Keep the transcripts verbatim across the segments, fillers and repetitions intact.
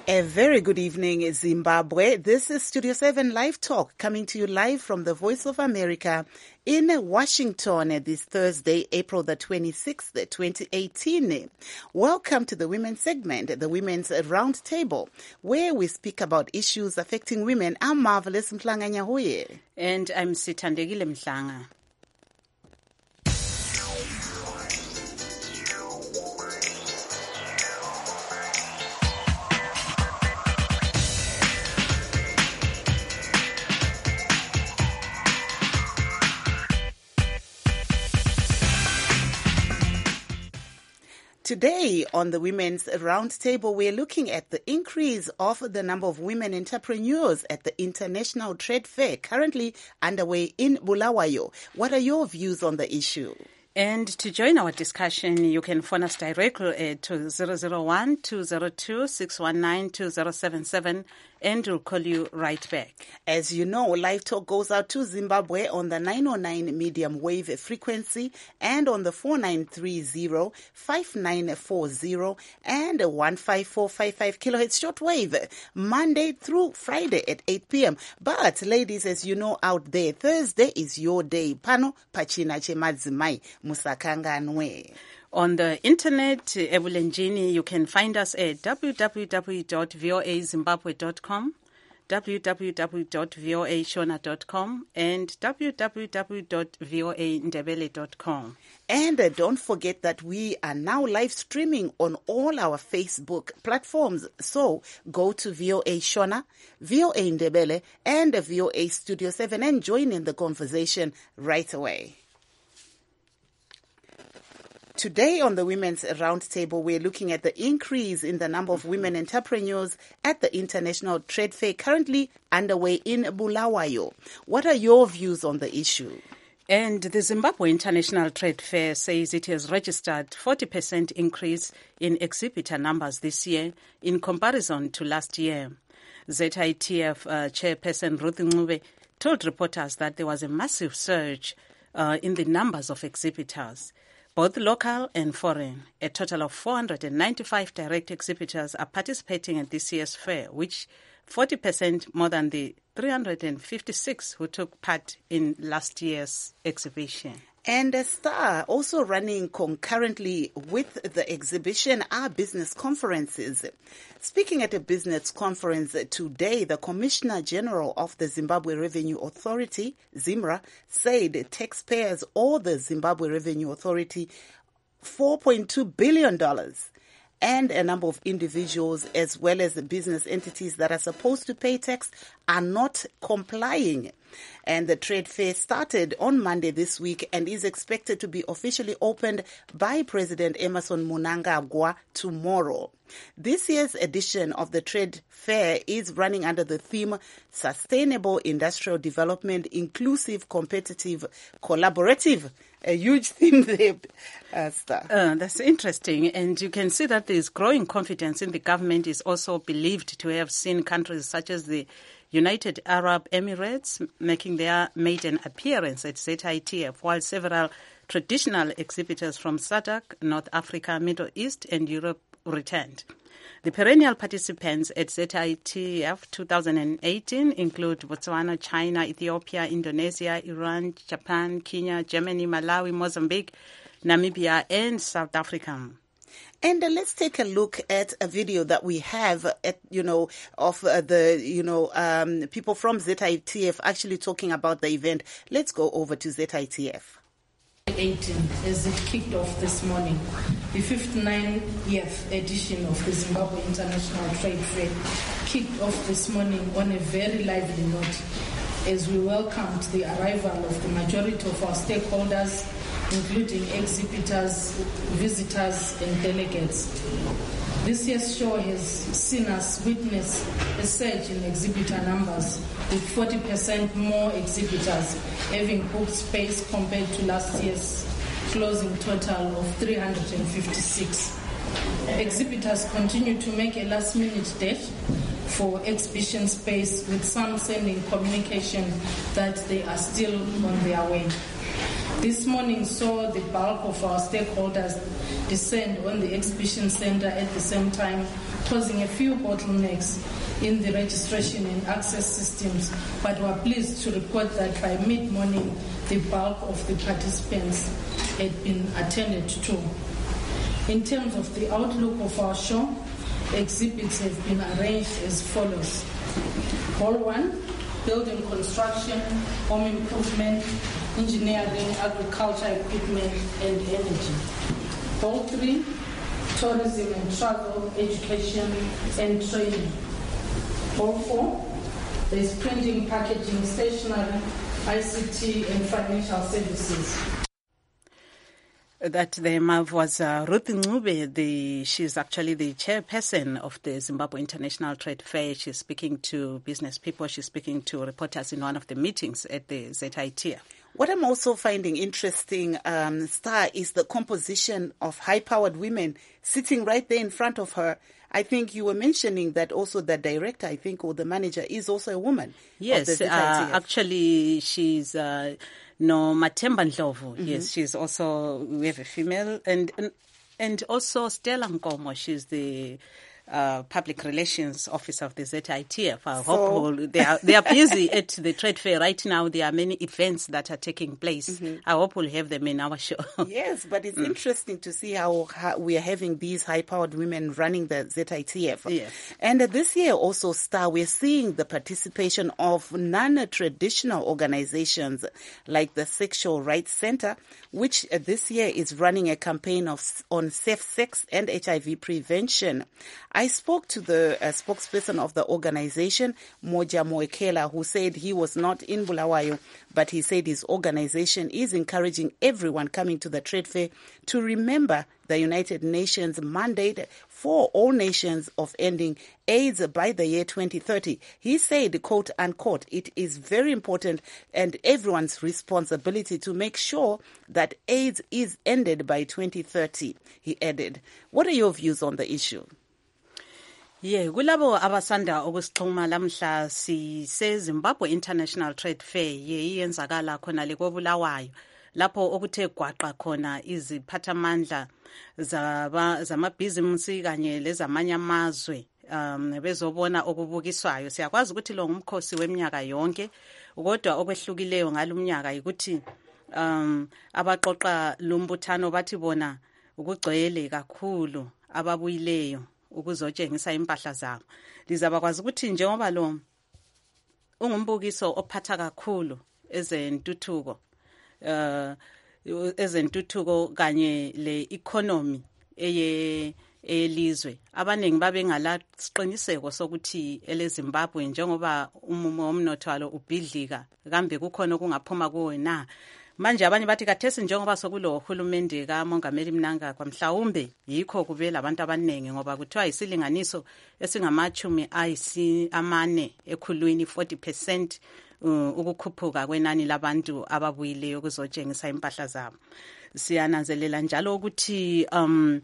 A very good evening, Zimbabwe. This is Studio seven Live Talk, coming to you live from the Voice of America in Washington this Thursday, April the twenty-sixth, twenty eighteen. Welcome to the Women's segment, the Women's Roundtable, where we speak about issues affecting women. I'm Marvelous Mhlanga Nyahuye. And I'm Sithandegile Mhlanga. Today on the Women's Roundtable, we're looking at the increase of the number of women entrepreneurs at the International Trade Fair currently underway in Bulawayo. What are your views on the issue? And to join our discussion, you can phone us directly to zero zero one, two zero two, six one nine, two zero seven seven, and we'll call you right back. As you know, Live Talk goes out to Zimbabwe on the nine oh nine medium wave frequency and on the four nine three zero, five nine four zero and one five four five five kilohertz shortwave, Monday through Friday at eight p.m. But ladies, as you know out there, Thursday is your day. Pano pachina che madzimai musakanganwe. On the internet, Ebulenjini, you can find us at w w w dot v o a zimbabwe dot com, w w w dot v o a shona dot com, and w w w dot v o a ndebele dot com. And uh, don't forget that we are now live streaming on all our Facebook platforms. So go to V O A Shona, V O A Ndebele, and V O A Studio seven and join in the conversation right away. Today on the Women's Roundtable, we're looking at the increase in the number of women entrepreneurs at the International Trade Fair currently underway in Bulawayo. What are your views on the issue? And the Zimbabwe International Trade Fair says it has registered forty percent increase in exhibitor numbers this year in comparison to last year. Z I T F uh, chairperson Ruth Ncube told reporters that there was a massive surge uh, in the numbers of exhibitors, both local and foreign. A total of four hundred ninety-five direct exhibitors are participating at this year's fair, which forty percent more than the three hundred fifty-six who took part in last year's exhibition. And a star also running concurrently with the exhibition are business conferences. Speaking at a business conference today, the Commissioner General of the Zimbabwe Revenue Authority, ZIMRA, said taxpayers owe the Zimbabwe Revenue Authority four point two billion dollars. And a number of individuals as well as the business entities that are supposed to pay tax are not complying. And the trade fair started on Monday this week and is expected to be officially opened by President Emmerson Mnangagwa tomorrow. This year's edition of the trade fair is running under the theme Sustainable Industrial Development, Inclusive, Competitive, Collaborative. A huge theme there, uh, Star. Uh, that's interesting. And you can see that there's growing confidence in the government is also believed to have seen countries such as the United Arab Emirates making their maiden appearance at Z I T F, while several traditional exhibitors from S A D C, North Africa, Middle East, and Europe returned. The perennial participants at Z I T F twenty eighteen include Botswana, China, Ethiopia, Indonesia, Iran, Japan, Kenya, Germany, Malawi, Mozambique, Namibia, and South Africa. And uh, let's take a look at a video that we have, at, you know, of uh, the, you know, um, people from Z I T F actually talking about the event. Let's go over to Z I T F. eighteen as it kicked off this morning, the fifty-ninth edition of the Zimbabwe International Trade Fair kicked off this morning on a very lively note as we welcomed the arrival of the majority of our stakeholders, including exhibitors, visitors, and delegates. This year's show has seen us witness a surge in exhibitor numbers, with forty percent more exhibitors having booked space compared to last year's closing total of three hundred fifty-six. Exhibitors continue to make a last-minute dash for exhibition space, with some sending communication that they are still on their way. This morning saw the bulk of our stakeholders descend on the exhibition center at the same time, causing a few bottlenecks in the registration and access systems, but we're pleased to report that by mid-morning, the bulk of the participants had been attended to. In terms of the outlook of our show, exhibits have been arranged as follows. Hall one, building construction, home improvement, engineering, agriculture equipment, and energy. Hall three, tourism and travel, education and training. Hall four, there's printing, packaging, stationery, I C T, and financial services. That the M A V was uh, Ruth Ncube. The she's actually the chairperson of the Zimbabwe International Trade Fair. She's speaking to business people. She's speaking to reporters in one of the meetings at the Z I T F. What I'm also finding interesting, um, Star, is the composition of high-powered women sitting right there in front of her. I think you were mentioning that also the director, I think, or the manager is also a woman. Yes, of the Z I T F. Uh, actually, she's uh, no Mathemba Ndlovu. Mm-hmm. Yes, she's also, we have a female, and and, and also Stella Nkomo. She's the Uh, public relations officer of the Z I T F. I so, hope they are they are busy at the trade fair right now. There are many events that are taking place. Mm-hmm. I hope we'll have them in our show. Yes, but it's mm. interesting to see how, how we are having these high-powered women running the Z I T F. Yes. And uh, this year also, Star, we're seeing the participation of non-traditional organizations like the Sexual Rights Center, which uh, this year is running a campaign of on safe sex and H I V prevention. I spoke to the uh, spokesperson of the organization, Moja Moekela, who said he was not in Bulawayo, but he said his organization is encouraging everyone coming to the trade fair to remember the United Nations mandate for all nations of ending AIDS by the year twenty thirty. He said, quote unquote, it is very important and everyone's responsibility to make sure that AIDS is ended by twenty thirty, he added. What are your views on the issue? Yeah, kulabo abasanda ukusixhuma lamhla sise Zimbabwe International Trade Fair ye iyenzakala khona le koBulawayo lapho okuthe gwaqa khona iziphathamandla zaba zamabhizinisi kanye lezamanye amazwe um bezobona okubukiswayo. Siyakwazi ukuthi lo ngumkhosi weminyaka yonke, kodwa okwehlukileyo ngalumnyaka ukuthi um abaqoqa lumbuthano bathi bona ukugcwele kakhulu ababuyileyo ukuzotshengisa impahla zabo. Lizabakwazi ukuthi njengoba lo ungumbukiso ophatha kakhulu ezentuthuko uh ezentuthuko kanye le economy eye elizwe, abaningi babe ngalasiqiniseko sokuthi eleZimbabwe njengoba umumo womnotho walo ubhidlika kambe kukhona okungaphuma kuwe na. Manje abanye bathi kathesi njengoba sokulo uhulumende kaMongameli Mnangagwa mhlawumbe yikho kube labantu abaningi ngoba kuthiwa isilinganiso esingamachumi ayisi amane ekhulwini forty percent uh, ukukhuphuka kwenani labantu ababuyileyo kuzotshengisa impahla zabo. Siyananzelela njalo ukuthi um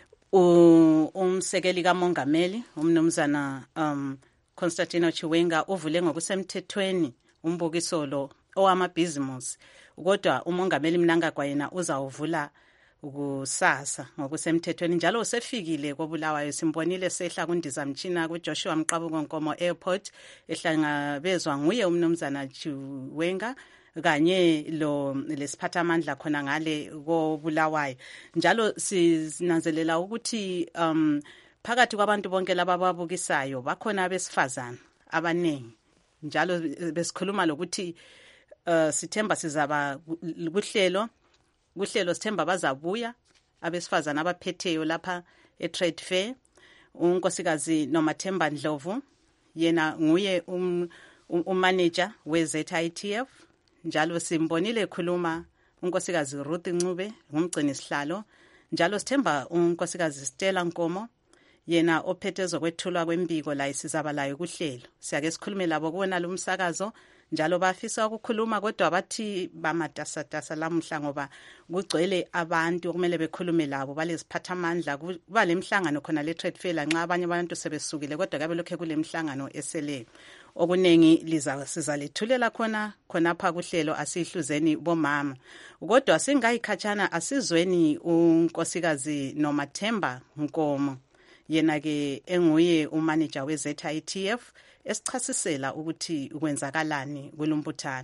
umsekeli kaMongameli umnumzana um Constantino Chiwenga uvule ngokusemthethweni umbukiso lo owamabhizinisi, kodwa uMongameli Mnangagwa yena uzawuvula kusasa ngokusemthethweni. Njalo usefikile koBulawayo, simbonile sehla kundizamtshina kuJoshua Mqabuko Nkomo Airport ehlangabezwa nguye umnumzana Chiwenga kanye lo lesiphathamandla khona ngale koBulawayo. Njalo sinanzelela ukuthi um phakathi kwabantu bonke laba ababukisayo bakhona abesifazana abaningi, njalo besikhuluma lokuthi Uh, sithemba sizaba kuhlelo kuhlelo sithemba bazabuya abesifazana abaphetheyo lapha e-trade fair. Unkosikazi noMathemba Ndlovu yena nguye um, um, umanager we-Z I T F. Njalo simbonile ekhuluma unkosikazi Ruth Ncube ngumgcini sihlalo. Njalo sithemba unkosikazi Stella Nkomo yena ophethe zokwethulwa kwembiko la isizabalayo kuhlelo. Siyake sikhulume labo kuwona lo msakazo njalo bafisa ukukhuluma kodwa bathi bamatasatasa lamuhla ngoba kugcwele abantu kumele bekhulume labo baleziphathamandla kuba lemhlangano khona le trade fair nxa abanye abantu sebesukile kodwa kabe lokho kulemhlangano esele okunengi liza sizalethulela khona khonapha kuhlelo asihluzeni bomama kodwa singayikhatshana asizweni unkosikazi Nomathemba Nkomo yena ke enguye umanager we Z I T F esichasisela ukuthi ukwenzakalani kwelombuthano.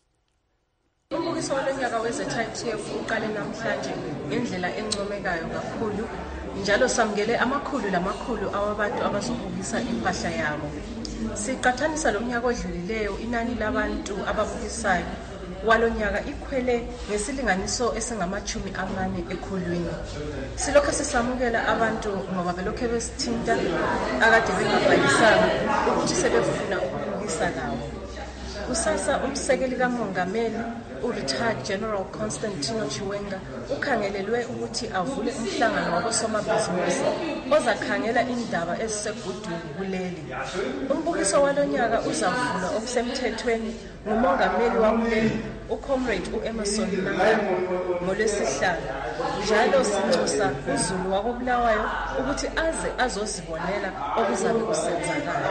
Umbukiso walonyaka we Z I T F uqale namhlanje ngendlela encomekayo kakhulu njalo samukele amakhulu lamakhulu awabantu abazobukisa impahla yabo. Siqathanisa lo mnyaka odlulileyo inani labantu ababukisayo walonyaka ikhwele ngesilinganiso esingamachumi amane ekhulwini. Silokho sisamukela abantu ngoba belokho besithinta akade bengabhalisanga ukuthi sebefuna ukubukisa lawo. Kusasa umsekeli kamongameli u-retired General Constantino Chiwenga ukhangelelwe ukuthi avule umhlangano wabosomabhizinisi ozakhangela indaba ezisegudwini kuleli. Umbukiso walonyaka uzavulwa okusemthethweni ngumongameli wakuleli uComrade u-Emerson Mnangagwa ngolwesihlanu. Njalo sinxusa uZulu wakobulawayo ukuthi aze azozibonela okuzabe kusenzakala.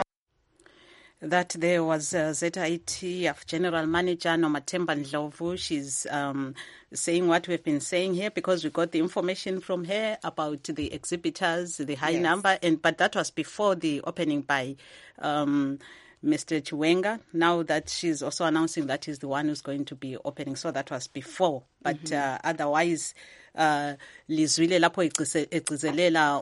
That there was uh, Z I T F General Manager Nomathemba Ndlovu. She's um, saying what we've been saying here because we got the information from her about the exhibitors, the high yes. number, and but that was before the opening by um, Mister Chiwenga. Now that she's also announcing that he's the one who's going to be opening, so that was before. But mm-hmm. uh, otherwise, uh, lizwile lapho egcizelela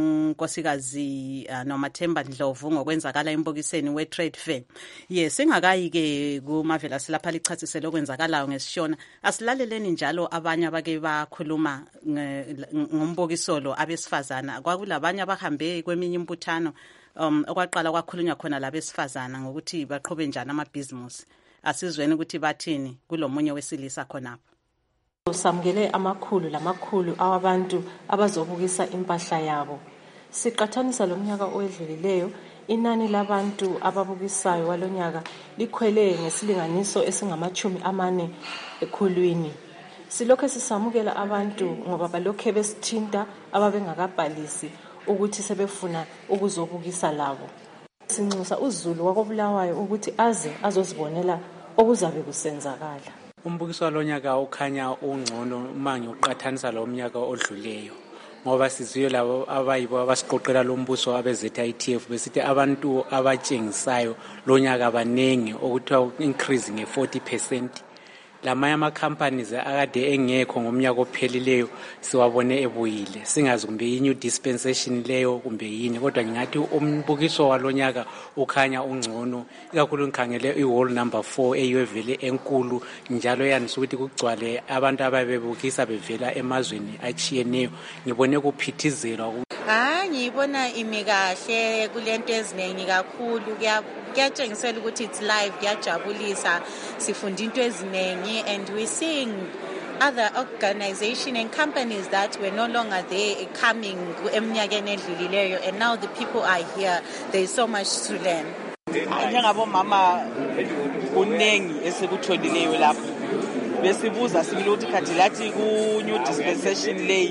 unkosikazi uh, Nomathemba Ndlovu ngokwenzakala embukiseni we trade fair. Yes, singakayi ke kumavela silapha lichasisela okwenzakalayo ngesishona. Asilaleleni njalo abanye abake bakhuluma ngombukiso lo abesifazana. Kwakulabanye abahambe kweminye imbuthano um okwaqala kwakhulunywa khona labesifazana ngokuthi baqhube njani amabhizinisi. Asizweni ukuthi bathini kulomunye wesilisa khonapho. Samukele amakhulu lamakhulu awabantu abazobukisa impahla yabo. Siqathanisa lo mnyaka owedlulileyo inani labantu ababukisayo walonyaka likhwele ngesilinganiso esingamachumi amane ekhulwini. Silokho sisamukela abantu ngoba balokho besithinta ababengakabhalisi ukuthi sebefuna ukuzobukisa labo. Sinxusa uZulu wakobulawayo ukuthi aze azozibonela okuzabe kusenzakala. Umbukiso walonyaka ukhanya ungcono uma ngiuqathanisa lo mnyaka odluleyo ngoba siziyo labo abayibo abasiqoqela lo mbuso abe Z I T F besithi abantu abatshengisayo lonyaka abanengi okuthiwa increase nge forty percent. Lamanye ama companies akade engekho ngomnyaka ophelileyo siwabone ebuyile singazi kumbe i new dispensation leyo kumbe yini kodwa ngingathi umbukiso walonyaka ukhanya ungcono ikakhulu ngikhangele i hall number four eyivele enkulu njalo yanisa ukuthi kugcwale abantu ababebukisa bevela emazweni achiyeneyo ngibone kuphithizelwa. Ah ngibona imi kahle kulento eziningi kakhulu kuyatshengisela ukuthi it's live kuyajabulisa sifunda into eziningi and we seeing other organization and companies that were no longer there coming eminyakeni edlulileyo and now the people are here. There is so much to learn. Njengabo mama kunengi esekutholileyo lapho besibuza sibile ukuthi khathi lathi ku new dispensation lay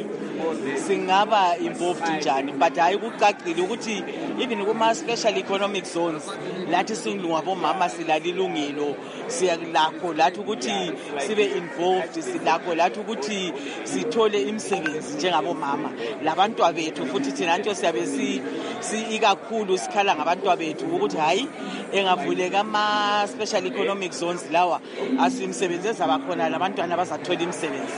singaba involved njani but hayi kucacile ukuthi even kuma special economic zones lathi singilunga bomama silalilungelo siyalakho lathi ukuthi sibe involved silakho lathi ukuthi sithole imisebenzi njengabo mama labantwa bethu futhi thina nto siyabe si ikakhulu sikhala ngabantwa bethu ukuthi hayi engavuleka ama special economic zones lawa asimsebenzisa abakhona labantwana abazathola imisebenzi.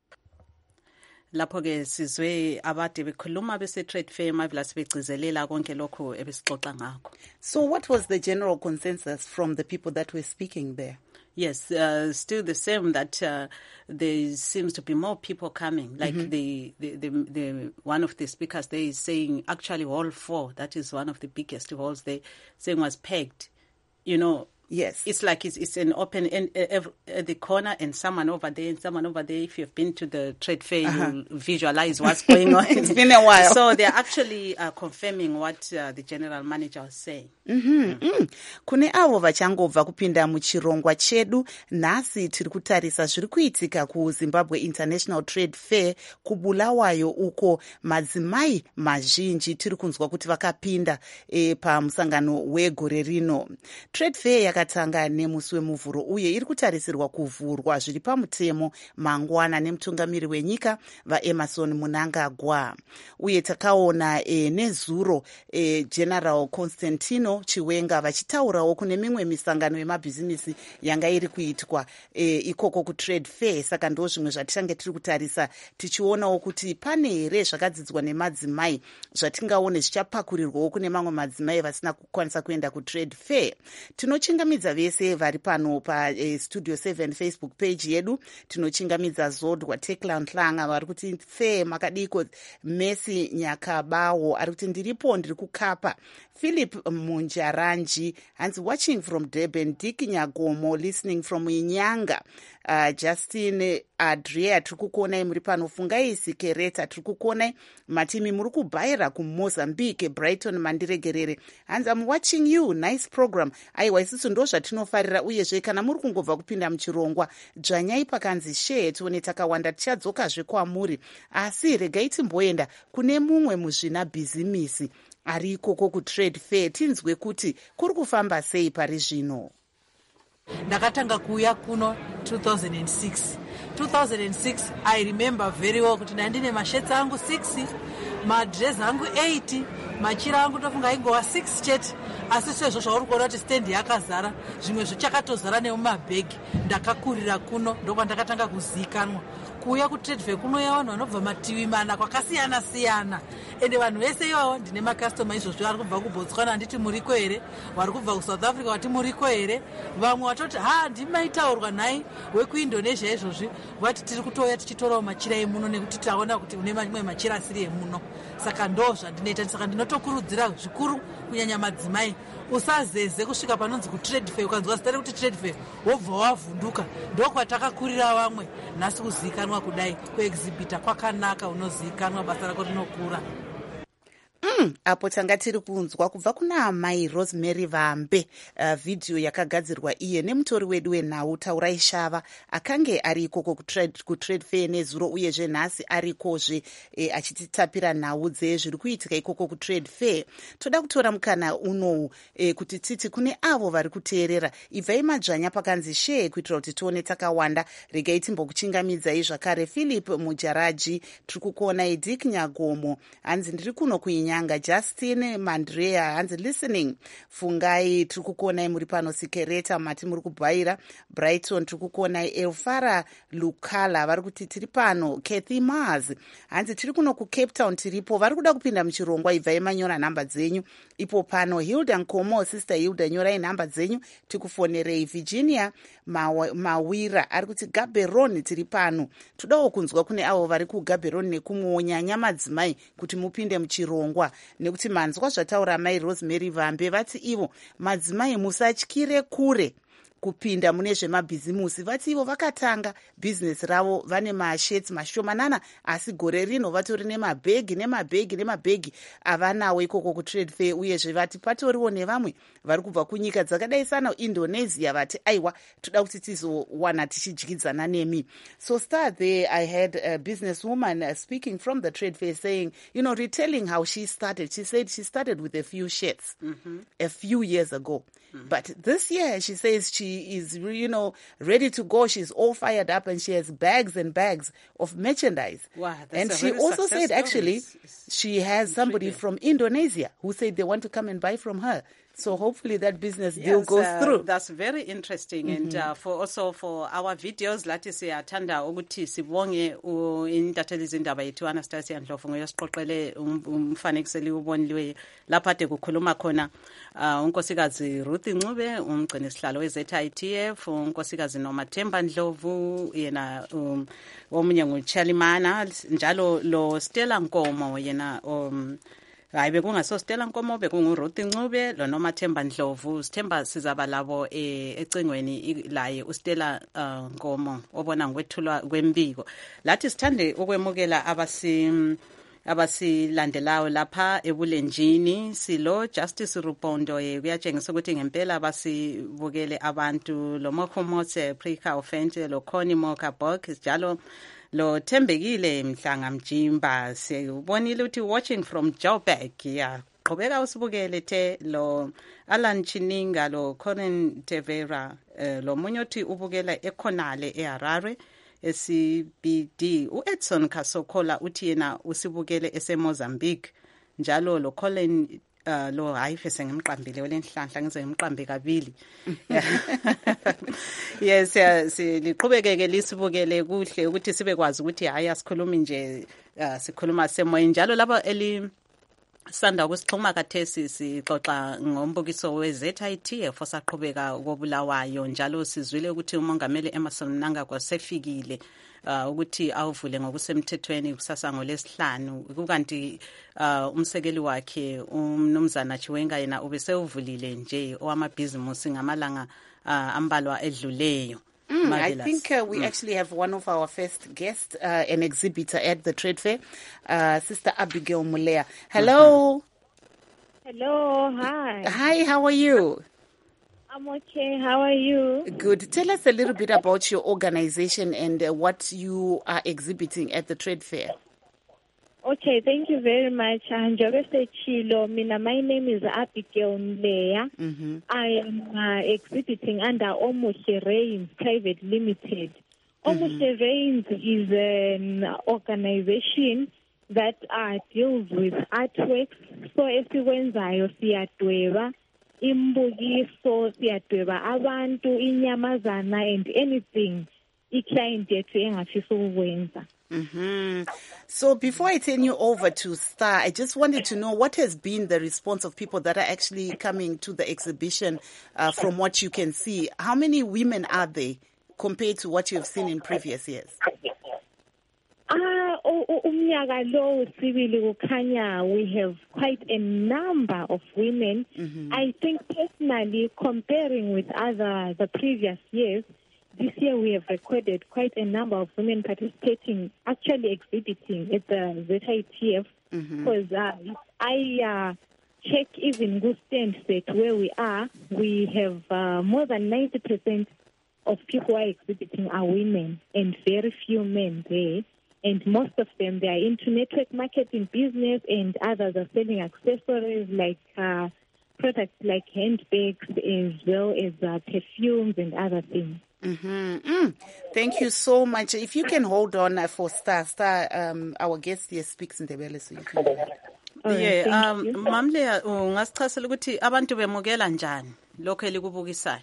Lapho ke sizwe abade bekhuluma bese trade fair mavela sibegcizelela konke lokho ebesixoxa ngakho. So what was the general consensus from the people that were speaking there? Yes, uh, still the same that uh, there seems to be more people coming. Like mm-hmm. the, the, the, the one of the speakers there is saying actually hall four, that is one of the biggest halls they saying was pegged. You know, Yes. It's like it's, it's an open end uh, at the corner, and someone over there and someone over there. If you've been to the trade fair, uh-huh. you visualize what's going on. It's been a while. So they're actually uh, confirming what uh, the general manager was saying. Mm-hmm. Mm. Kune avo vachangobva kupinda muchirongwa chedu, nhasi tiri kutarisa zviri kuitika kuZimbabwe International Trade Fair kuBulawayo, uko madzimai mazhinji tiri kunzwa kuti vakapinda e, pamusangano wegore rino. Trade Fair yakatanga nemusi wemuvhuro uye iri kutarisirwa kuvhurwa zviri pamutemo mangwana nemutungamiri wenyika vaEmerson Mnangagwa. Uye takaona e, nezuro e, General Constantino Chiwenga vachitaurawo kune mimwe misangano yemabhizinisi yanga iri kuitwa e, ikoko kutrade fair. Saka ndo zvimwe zvatichange tiri kutarisa tichionawo kuti pane here zvakadzidzwa nemadzimai zvatingaone zvichapakurirwawo kune mamwe madzimai vasina kukwanisa kuenda kutrade fair. Tinochingamidza vese vari pano pa e, Studio seven Facebook page yedu. Tinochingamidza Zodwa Tekla Nhlanga vari kuti fair makadiko. Messi Nyakabawo ari kuti ndiripo ndiri kukapa. Philip Munjaranji hands watching from Durban. Dick Nyagomo listening from Inyanga. Uh, Justin Adria turikukonai muri pano. Fungai Sikereta turikukonai. Matimi muri kubaira kuMozambique. Brighton Mandiregerere hands I'm watching you, nice program. Aiwa isusu ndo zvatinofarira uyezve kana muri kungobva kupinda muchirongwa dzvanyai pakanzi share tione takawanda tichadzokazve kwamuri, asi regai timboenda kune mumwe muzvina bhizimisi ari ikoko kutrade fair tinzwe kuti kuri kufamba sei pari zvino. Ndakatanga kuuya kuno two thousand six. two thousand six I remember very well kuti ndandine mashirts angu six, madress angu eight, machira angu tofunga ingova six chete, asi sezvo zvauri kuona kuti stand yakazara, zvimwe zvichakatozara nemumabhegi. Ndakakurira kuno ndokwa ndakatanga kuzikanwa. Kuuya kutrade fair kunoya vanhu vanobva mativi mana kwakasiyana siyana, ende vanhu vese ivavo ndine makastoma izvozvo vari kubva kuBotswana handiti muriko here, vari kubva kuSouth Africa vati muriko here, vamwe vatoti ha ndimaitaurwa nhai wekuIndonesia izvozvi vati tiri kutoya tichitorawo machira emuno nekuti taona kuti une mamwe machira asiri emuno. Saka ndo zvandinoita. Saka ndinotokurudzira zvikuru kunyanya madzimai, usazeze kusvika panonzi kutrade fair ukanzwa zita rekuti trade fair wobva wavhunduka. Ndokwatakakurira vamwe, nhasi kuzikanwa kudai kuexhibita kwakanaka, unozikanwa basa rako rinokura. Mm, apo tanga tiri kunzwa kubva kuna Mai Rosemary Vambe uh, video yakagadzirwa iye nemutori wedu wenhau Taurai Shava akange ari ikoko kutrade, kutrade fair nezuro uyezve nhasi arikozve e, achititapira nhau dzezviri kuitika ikoko kutrade fair. Toda kutora mukana unowu e, kuti titi kune avo vari kuteerera ibvai madzvanya pakanzi share kuitira kuti tione takawanda. Regai timbokuchingamidzai zvakare. Philip Mujaraji tiri kukuonai. Dick Nyagomo hanzi ndiri kuno kuinya Nyanga. Justin Mandrea hanzi listening. Fungai tiri kukuonai muri pano. Sikereta mati muri kubhaira. Brighton tiri kukuonai. Elfara Lukala vari kuti tiri pano. Kathy Mars hanzi tiri kuno kuCape Town tiripo, vari kuda kupinda muchirongwa ibvai manyora nhamba dzenyu ipo pano. Hilda Nkomo, sister Hilda, nyorai nhamba dzenyu tikufonerei. Virginia Mawira ari kuti Gaberoni tiri pano. Todawo kunzwa kune avo vari kuGaberoni nekumwewo nyanya madzimai kuti mupinde muchirongwa, nekuti manzwa zvataura Mai Rosemary Vambe vati ivo madzimai musatyire kure kupinda mune zvemabhizimusi. Vati ivo vakatanga bhizinesi ravo vane masheti mashomanana, asi gore rino vatori nemabhegi nemabhegi nemabhegi avanawo ikoko kutrade fair. Uyezve vati patoriwo nevamwe vari kubva kunyika dzakadai sana Indonesia vati aiwa toda kuti tizowana tichidyidzana nemi. So start there I had a businesswoman uh, speaking from the trade fair saying, you know, retelling how she started. She said she started with a few shirts mm-hmm. a few years ago. Mm-hmm. But this year she says she is, you know, ready to go. She's all fired up and she has bags and bags of merchandise. Wow, that's and a she very also said story. actually It's, it's she has somebody from Indonesia who said they want to come and buy from her. So hopefully that business deal yes, goes uh, through. That's very interesting. Mm-hmm. And uh, for also for our videos, lati siyathanda ukuthi sibonge intatheli zindaba yethu Anastasia Ndlovu ngoyasiqoqele umfanekiseli ubonliwe lapha ade kukhuluma khona uh, unkosikazi Ruth Ncube, umgcini sihlalo we-Z I T F, unkosikazi Nomathemba Ndlovu, yena um, omunye nguChalimana, njalo lo Stella Nkomo yena um hayi bekungaso Stella Nkomo bekunguRuth Ncube lo noMathemba Ndlovu. Sithemba sizaba labo eh, ecingweni laye uStella uh, Nkomo obona ngokwethulwa kwembiko. Lathi sithande ukwemukela abasi abasilandelayo lapha ebulenjini. Silo Justice Rupondo ye kuyatshengisa ukuthi ngempela basibukele abantu lo Mokhomotse Prika Ofente lo Connie Moka Bok njalo lo Thembekile Mhlanga Mjimba. Sibonile ukuthi watching from Joburg ya qhubeka usibukele the lo Alan Chininga lo Corin Tevera uh, lo munyothi ubukela ekhonale eHarare C B D. U-Edson Kasokola uthi yena usibukele eseMozambique njalo lo Colin uh, lo hayi fese ngimqambile olenhlanhla ngize ngimqambe kabili. Yes, siliqhubekeke lisibukele kuhle ukuthi sibe kwazi ukuthi hayi asikhulumi nje uh, sikhuluma semoyeni njalo laba eli sanda kusixhuma kathesi sixoxa ngombukiso we-Z I T F osaqhubeka kobulawayo njalo sizwile ukuthi umongameli Emmerson Mnangagwa sefikile uh, ukuthi awuvule ngokusemthethweni kusasa ngolesihlanu kukanti uh, umsekeli wakhe umnumzana Chiwenga yena ubesewuvulile nje owamabhizimusi ngamalanga uh, ambalwa edluleyo. Mm, I think uh, we mm. actually have one of our first guests, uh, an exhibitor at the trade fair, uh, Sister Abigail Mulea. Hello. Hello, hi. Hi, how are you? I'm okay, how are you? Good. Tell us a little bit about your organization and uh, what you are exhibiting at the trade fair. Okay, thank you very much. Chilo. My name is Abigail Mulea. Mm-hmm. I am uh, exhibiting under Omoshe Reigns Private Limited. Mm-hmm. Omoshe Reigns is an organization that uh, deals with artworks. So esiwenzayo siyadweba imbukiso, siyadweba abantu, inyamazana and anything i-client yethu engafisa ukwenza. Mm-hmm. So before I turn you over to Star, I just wanted to know what has been the response of people that are actually coming to the exhibition uh, from what you can see. How many women are there compared to what you have seen in previous years? Ah, umnyaka lo sibili kukhanya we have quite a number of women. Mm-hmm. I think personally, comparing with other the previous years, this year we have recorded quite a number of women participating, actually exhibiting at the Z I T F. Because mm-hmm. uh, I uh, check even good stand set where we are, we have uh, more than ninety percent of people who are exhibiting are women and very few men there. And most of them, they are into network marketing business and others are selling accessories like uh, products like handbags as well as uh, perfumes and other things. Mm-hmm. Mm. Thank you so much. If you can hold on uh, for Star, Star, um, our guest here speaks in the Ndebele, so you can. Right, yeah, um, Mamle, ungasichasela ukuthi abantu bemukela njani lokho elikubukisayo?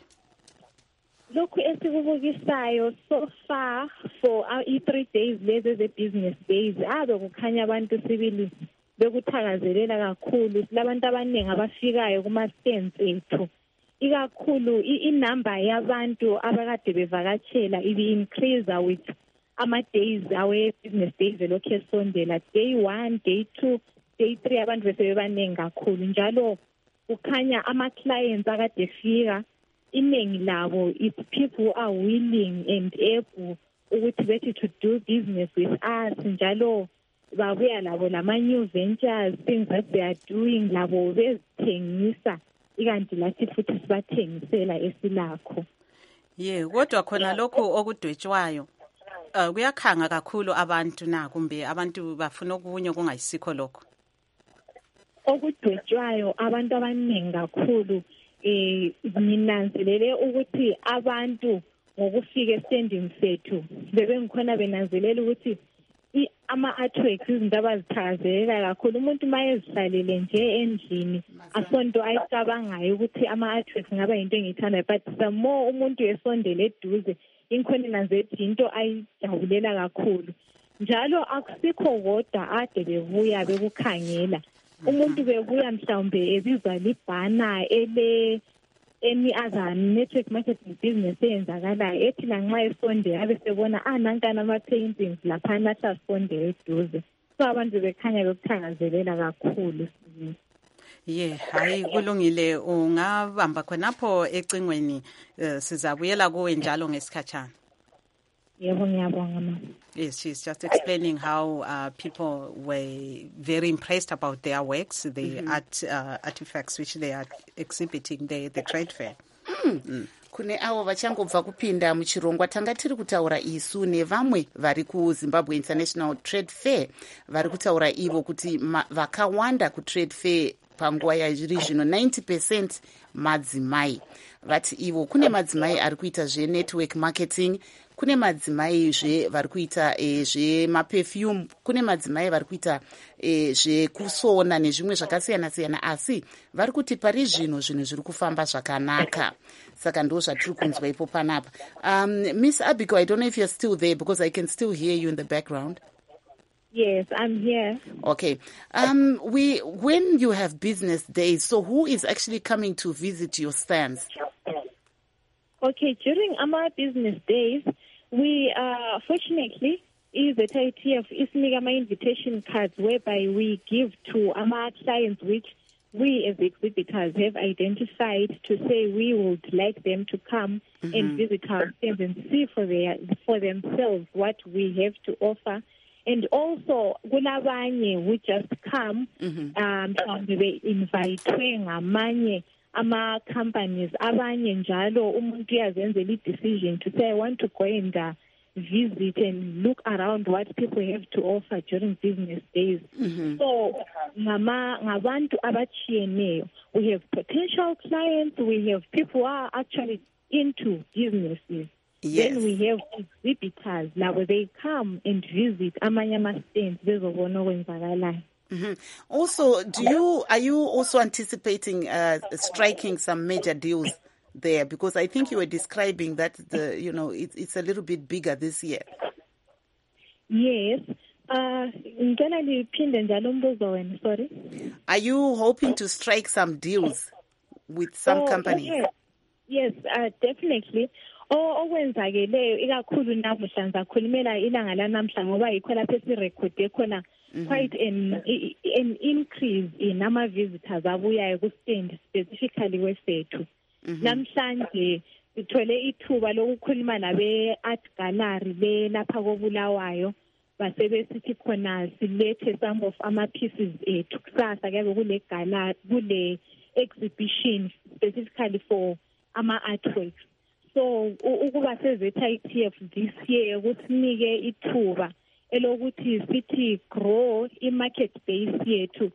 Lokho esikubukisayo so far for our three days lezi ze business days abe kukhanya abantu sibili bekuthakazelela kakhulu silabantu abaningi abafikayo kuma stands ethu. Ikakhulu inumber yabantu abakade bevakatshela ibi increase with ama days awe business days lokho esondela day one, day two, day three abantu besebebaningi kakhulu njalo kukhanya ama clients akade fika iningi labo if people are willing and able ukuthi bethi to do business with us njalo babuya labo lama new ventures things that they are doing labo bezithengisa ikanti lathi futhi sibathengisela esilakho. Yeah, kodwa khona lokho okudwetshwayo uh, kuyakhanga kakhulu abantu na kumbe abantu bafuna okunye kungayisikho lokho. Okudwetshwayo abantu abaningi kakhulu eh ninanzelele ukuthi abantu ngokufika estanding sethu bebengikhona benanzelela ukuthi ama artworks izinto abazithakazelela kakhulu umuntu mayezihlalele nje endlini asonto ayicabangayo ukuthi ama artworks ngaba into engiyithandayo but the more umuntu esondele eduze inkhona nanzethi into ayijabulela kakhulu njalo akusikho kodwa ade bebuya bekukhangela umuntu bebuya mhlawumbe ebizwa libhana ele any other network marketing business eyenzakalayo ethi lanxa esonde abe sebona ah nankana ama paintings lapha nathi asonde eduze so abantu bekhanya bekuthakazelela kakhulu. Yeah, hayi kulungile ungabamba khonapho ecingweni uh, sizabuyela kuwe njalo ngesikhatshana. Yebo ngiyabonga mama. Yes, she's just explaining how uh, people were very impressed about their works, the mm-hmm. art uh, artifacts which they are exhibiting there at the trade fair. Mm. Mm. Kune avo vachangobva kupinda muchirongwa tanga tiri kutaura isu nevamwe vari kuZimbabwe International Trade Fair vari kutaura ivo kuti vakawanda kutrade fair panguva yazviri zvino ninety percent madzimai. Vati ivo kune madzimai ari kuita zvenetwork marketing, kune madzimai zve vari kuita e, zvemaperfume, kune madzimai vari kuita e, zvekusona nezvimwe zvakasiyana siyana, asi vari kuti pari zvino zvinhu zviri kufamba zvakanaka. Saka ndo zvatiri kunzwa ipo panapa. Um, Miss Abigail, I don't know if you're still there because I can still hear you in the background. Yes, I'm here. Okay. Um, we when you have business days, so who is actually coming to visit your stands? Okay, during our business days, we uh, fortunately is the I T F isinika invitation cards whereby we give to our clients which we as exhibitors have identified to say we would like them to come mm-hmm. and visit our stands and see for their for themselves what we have to offer. And also, kulabanye who just come, mm-hmm. um, and they invite ngamanye ama companies, abanye njalo umuntu yazenzela decision to say I want to go and uh, visit and look around what people have to offer during business days. Mm-hmm. So, ngama ngabantu abachiyeneyo, we have potential clients, we have people who are actually into businesses. Yes. Then we have exhibitors, like where they come and visit amanye ama-stands bezobona okwenzakalayo. Mm-hmm. Also, do you are you also anticipating uh, striking some major deals there? Because I think you were describing that the you know it, it's a little bit bigger this year. Yes. Uh, sorry. Are you hoping to strike some deals with some oh, companies? Okay. Yes, uh, definitely. Oh, okwenzakeleyo ikakhulu namuhla ngizakhulumela ilanga lanamhla ngoba yikho lapho esirekhode khona quite an an increase in ama visitors abuyayo ku stand specifically wethu. Namhlanje sithole ithuba lokukhuluma nabe art gallery le lapha koBulawayo basebesithi khona silethe some of ama pieces ethu kusasa kuyabe kule gallery kule exhibition specifically for ama artworks. So ukuba seze-I T F this year kusinike ithuba elokuthi sithi grow i-market base yethu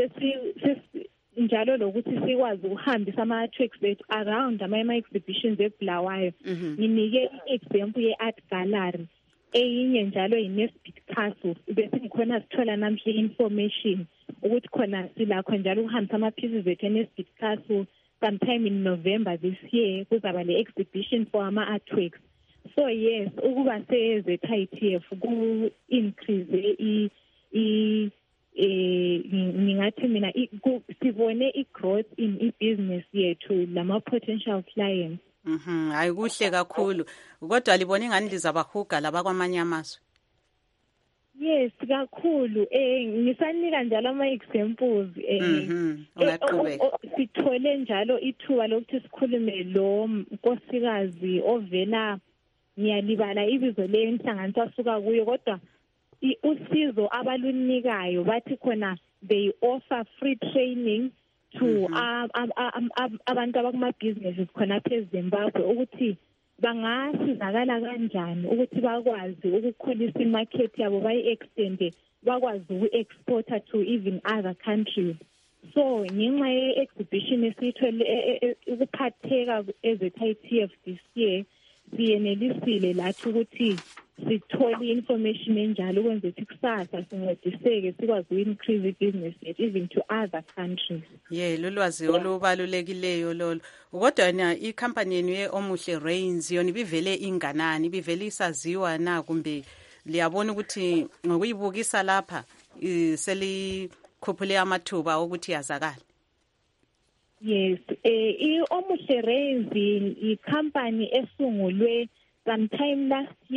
njalo lokuthi sikwazi ukuhambisa ama-tracks ethu around ama-exhibitions eBulawayo. Nginike i-example ye-art gallery eyinye njalo yi-Nesbit Castle bese ngikhona sithola namhla i-information ukuthi khona silakho njalo ukuhambisa ama-pieces ethu e-Nesbit Castle sometime in November this year kuzaba le exhibition for ama artworks. So yes, ukuba seze I T F ku increase i i ngingathi mina sibone i growth in i business yethu lama potential clients. Mhm, ayikuhle kakhulu. Kodwa libona ingani lizabahuga labakwamanye amazwe. Yes, kakhulu. Eh ngisanika njalo ama examples eh mhm ungaqhubeka. Sithole njalo ithuba lokuthi sikhulume lo nkosikazi ovela ngiyalibala ibizo le inhlanganiso asuka kuyo kodwa usizo abalunikayo bathi khona they offer free training to abantu abakuma businesses khona eZimbabwe ukuthi bangasizakala kanjani ukuthi bakwazi ukukhulisa imarket yabo bayi-extende bakwazi uku-exporta to even other countries. So ngenxa ye-exhibition esiyithole ukuphatheka eze-I T F this year siyenelisile lathi ukuthi sithole information enjalo ukwenza ukuthi kusasa sincediseke sikwazi uku-increase i-business yethu even to other countries. Yeah, lolwazi olubalulekileyo lolo. Kodwa na i-company yenu ye-Omuhle Rains yona ibivele inganani, ibivele isaziwa na kumbe liyabona ukuthi ngokuyibukisa lapha selikhuphule amathuba ukuthi yazakala? Yes, eh i-Omuhle Rains i-company esungulwe sometime last year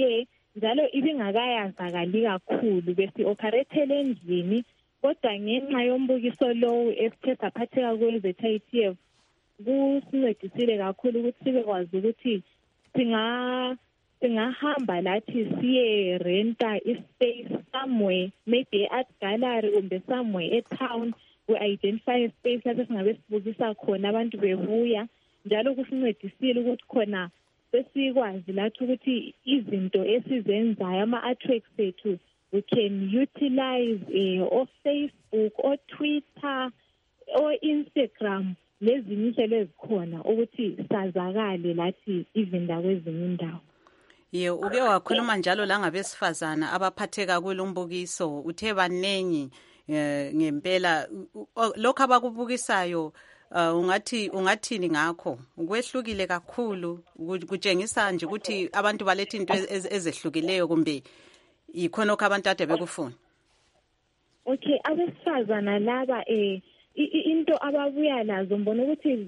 njalo ibingakayazakali kakhulu besi-operethele endlini kodwa ngenxa yombukiso lowo esithe saphatheka kwe-Z I T F kusincedisile kakhulu ukuthi sibe kwazi ukuthi singa singahamba lathi siye renta ispace somewhere maybe at gallery kumbe somewhere e-town we identify a space lapho singabe sibukisa khona abantu bebuya njalo kusincedisile ukuthi khona sesikwazi lathi ukuthi izinto esizenzayo ama-artworks ethu we can utilize uh, o Facebook o Twitter o Instagram lezinye indlela ezikhona ukuthi sazakale lathi even kwezinye indawo. Ye uke wakhuluma njalo la ngabesifazana abaphatheka kulombukiso uthe banengi ngempela lokho abakubukisayo ungathi ungathini ngakho ukwehlukile kakhulu kutshengisa nje ukuthi abantu baletha into ezehlukileyo kumbe ikhona lokho abantu ade bekufuna. Okay, abesifazana laba eh into ababuya nazo mbona ukuthi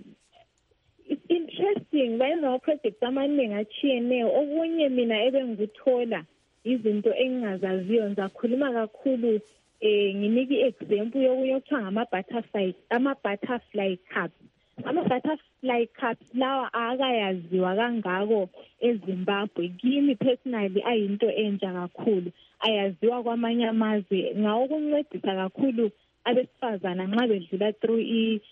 it's interesting bayenza projects amaningi achiyeneyo okunye mina ebengikuthola izinto engingazaziyo ngizakhuluma kakhulu eh nginiki example yokunye okuthiwa ngama-butterfly ama-butterfly cups ama-butterfly cups lawa akayaziwa kangako eZimbabwe kimi personally ayinto entsha kakhulu ayaziwa kwamanye amazwe ngawokuncedisa kakhulu abesifazana nxa bedlula through i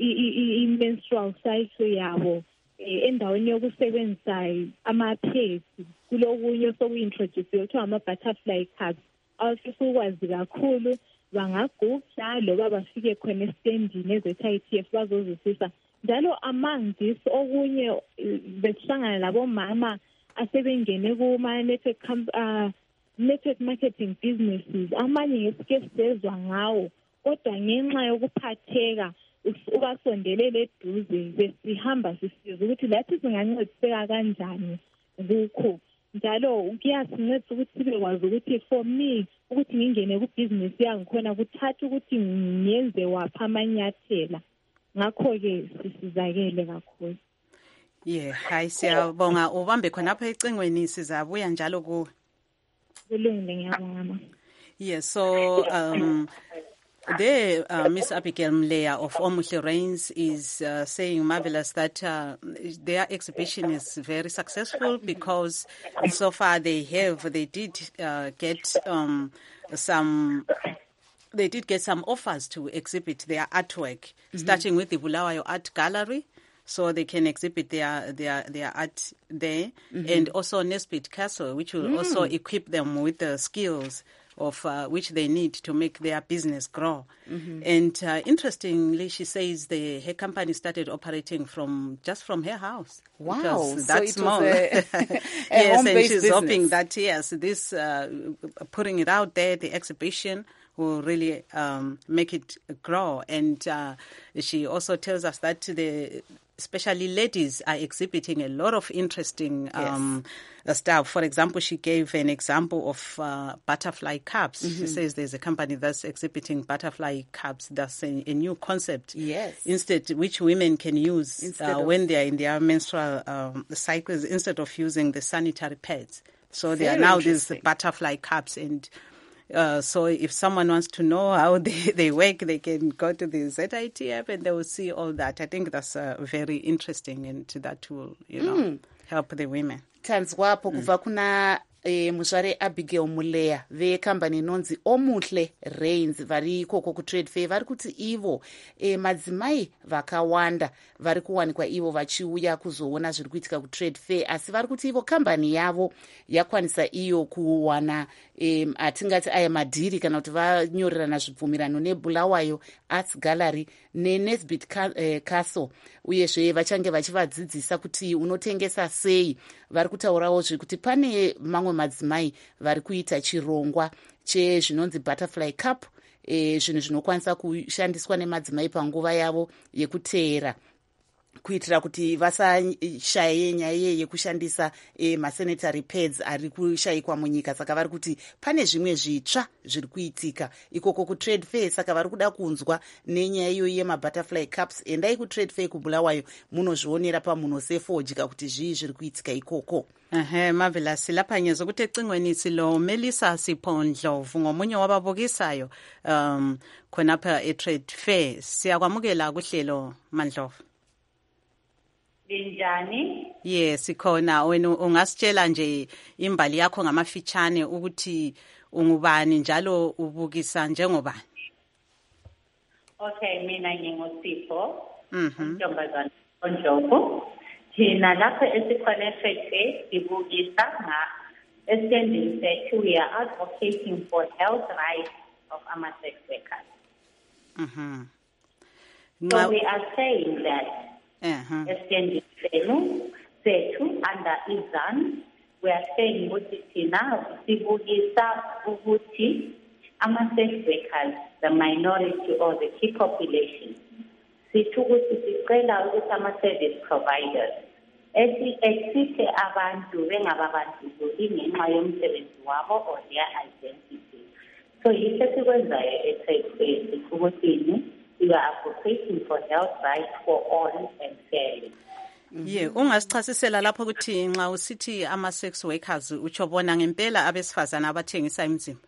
i-menstrual cycle yabo endaweni yokusebenzisa ama-pads kulokunye soku-introduce kuthiwa ama-butterfly cups awufisa ukwazi kakhulu bangagugla loba bafike khona esitendini eze-Z I T F bazozwisisa njalo among this okunye besihlangana labomama asebengene kuma-network uh, network marketing businesses amanye ngesike sisezwa ngawo kodwa ngenxa yokuphatheka ubasondelele eduze besihamba sisiza ukuthi lathi singancediseka kanjani kukho njalo kuyasincedisa ukuthi sibe kwazi ukuthi for me ukuthi ngingene kubhizinisi yangikhona kuthatha ukuthi ngiyenze wapha amanyathela ngakho-ke sisizakele kakhulu. Ye hayi siyabonga ubambe khonapha ecingweni sizabuya njalo kuwe. Kulungile ngiyabonga. Yes, so um There, uh, Miss Abigail Mleya of Omuhle Reigns is uh, saying marvelous that uh, their exhibition is very successful because so far they have they did uh, get um, some they did get some offers to exhibit their artwork, mm-hmm. starting with the Bulawayo Art Gallery. So they can exhibit their their their art there, mm-hmm. and also Nesbitt Castle, which will mm. also equip them with the skills of uh, which they need to make their business grow. Mm-hmm. And uh, interestingly, she says the her company started operating from just from her house. Wow, that's so small. A, a yes, and she's business. hoping that yes, this uh, putting it out there, the exhibition will really um, make it grow. And uh, she also tells us that the especially ladies are exhibiting a lot of interesting um, yes. stuff. For example, she gave an example of uh, butterfly cups. Mm-hmm. She says there's a company that's exhibiting butterfly cups. That's a, a new concept. Yes. Instead, which women can use uh, when they are in their menstrual um, cycles instead of using the sanitary pads. So there are now these butterfly cups, and Uh, so if someone wants to know how they, they work, they can go to the Z I T F and they will see all that. I think that's uh, very interesting, and that will, you know, mm. help the women. Tanzwapo kuva kuna eh, mushare Abigail Muleya vekambani inonzi Omuhle Reigns vari ikoko kutrade fair vari kuti ivo eh, madzimai vakawanda vari kuwanikwa ivo vachiuya kuzoona zviri kuitika kutrade fair, asi vari kuti ivo kambani yavo yakwanisa iyo kuwana eh, atingati aya madhiri kana kuti vanyorerana zvibvumirano neBulawayo Arts Gallery neNesbitt eh, Castle, uyezve vachange vachivadzidzisa kuti unotengesa sei. Vari kutaurawo zvekuti pane mamwe madzimai vari kuita chirongwa chezvinonzi butterfly cup, e, zvinhu zvinokwanisa kushandiswa nemadzimai panguva yavo yekuteera kuitira kuti vasashaye nyaya yekushandisa e, masanitary pads ari kushayikwa munyika. Saka vari kuti pane zvimwe zvitsva zviri kuitika ikoko kutrade fair. Saka vari kuda kunzwa nenyaya iyo yemabutterfly cups. Endai kutrade fair kuBulawayo munozvionera pamunhu sefodya kuti zvii zviri kuitika ikoko. Ehe, Marvelous. Lapha ngezokuthi ecingweni silo Melissa Sipho Ndlovu ngomunye wababukisayo um khonapha e-trade fair. Siyakwamukela kuhlelo Mandlovu. Linjani? Yes, sikhona. Wena ungasitshela nje imbali yakho ngamafitshane ukuthi ungubani njalo ubukisa njengobani? Okay, mina ngingusipho. Mhm. Ntombazana Ndlovu. Thina lapha esikhona e-trade fair sibukisa nga esending sethu we are advocating for health rights of our sex workers. Mhm. So we are saying that uh-huh. esending sethu under izan we are saying ukuthi thina sibukisa ukuthi ama-sex workers, the minority or the key population, sithu ukuthi sicela ukuthi ama-service providers esithe abantu bengababandlululi ngenxa yomsebenzi wabo or their identity. So yiso esikwenzayo e-trade fair ukuthi we are advocating for health rights for all and fairly. Yeah, ungasichasisela lapho ukuthi nxa usithi ama-sex workers utsho bona ngempela abesifazana abathengisa imizimba?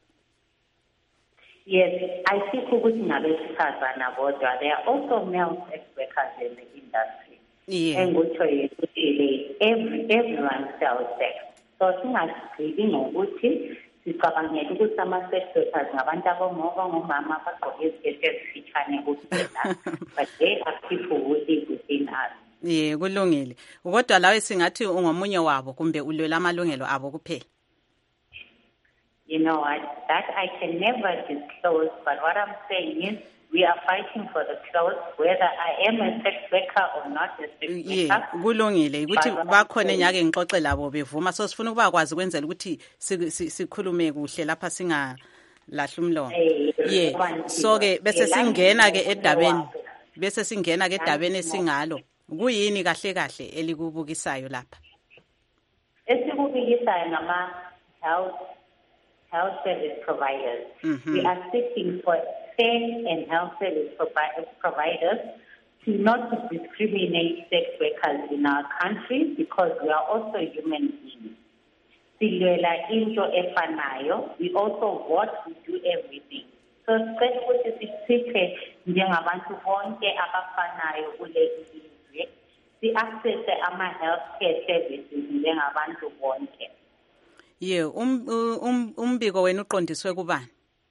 Yes, I think ukuthi ngabesifazana bodwa. There are also male sex workers in the industry. Yeah. And which every everyone sells sex. So singasigqibi ngokuthi sicabangela ukuthi ama-sex workers ngabantu abangoko ngomama abagqoke iziketi ezifitshane kuphela. But they are people who live within us. Yeah, kulungile. Kodwa lawe singathi ungomunye wabo kumbe ulwela amalungelo abo kuphela. You know what? That I can never disclose, but what I'm saying is we are fighting for the clothes, whether I am a sex worker or not a sex worker. Yeah, kulungile ukuthi bakhona enyake ngixoxe labo bevuma, so sifuna ukuba kwazi kwenzela ukuthi sikhulume kuhle lapha singa lahla umlomo. Yeah, so ke bese singena ke edabeni bese singena ke edabeni singalo. Kuyini kahle kahle elikubukisayo lapha? Esikubukisayo ngama health health service providers. Mm-hmm. We are seeking for fair and health service providers to not discriminate sex workers in our country because we are also human beings. Silwela into efanayo. We also vote, we do everything. So sicela ukuthi sithe njengabantu bonke abafanayo kule izwe si-access ama-healthcare services njengabantu bonke. Yeah, um, um, umbiko wena uqondiswe kubani?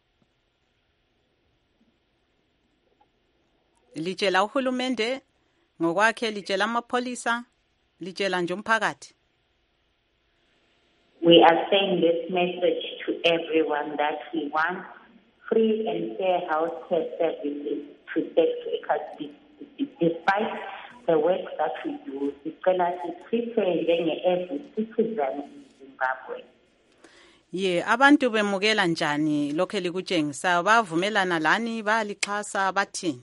Litshela uhulumende ngokwakhe, litshela amapholisa, litshela nje umphakathi? We are saying this message to everyone that we want free and fair healthcare services to sex workers despite the work that we do. Sicela sitreat njenge-every citizen in Zimbabwe. Yeah, abantu bemukela njani lokho likutshengisa? Bavumelana lani, bayalixhasa, bathini?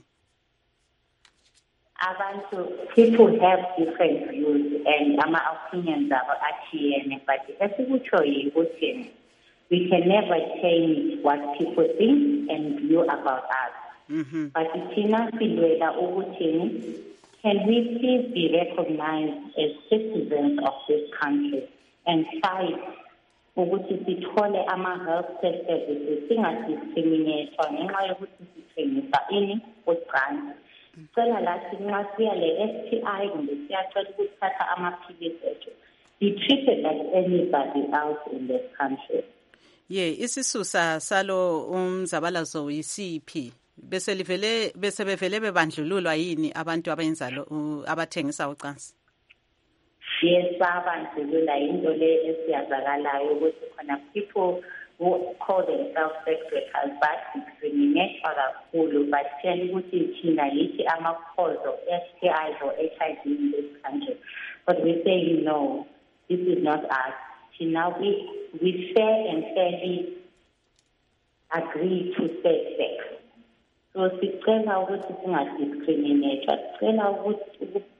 Abantu, people have different views and ama opinions are achiyene, but esikutshoyo ukuthi we can never change what people think and view about us. Mm-hmm. But thina silwela ukuthi can we please be recognized as citizens of this country and fight ukuthi sithole ama-health services singadiscriminatwa ngenxa yokuthi sithengisa ini ucansi. Sicela lathi nxa siya le-S T I kumbe siyacela ukuthatha amaphilisi ethu be treated like anybody else in this country. Yeah, isisusa salo umzabalazo yisiphi? Bese livele bese bevele bebandlululwa yini abantu abenza abathengisa ucansi? Yes, babandlulula into le esiyazakalayo ukuthi khona people who call themselves sex workers but discriminate kakhulu, but tell ukuthi thina yithi ama-cause of S T Is or H I V in this country. But we say no, this is not us. Now we, we fair and fairly agree to safe sex. So sicela ukuthi singadiscriminate, sicela ukuthi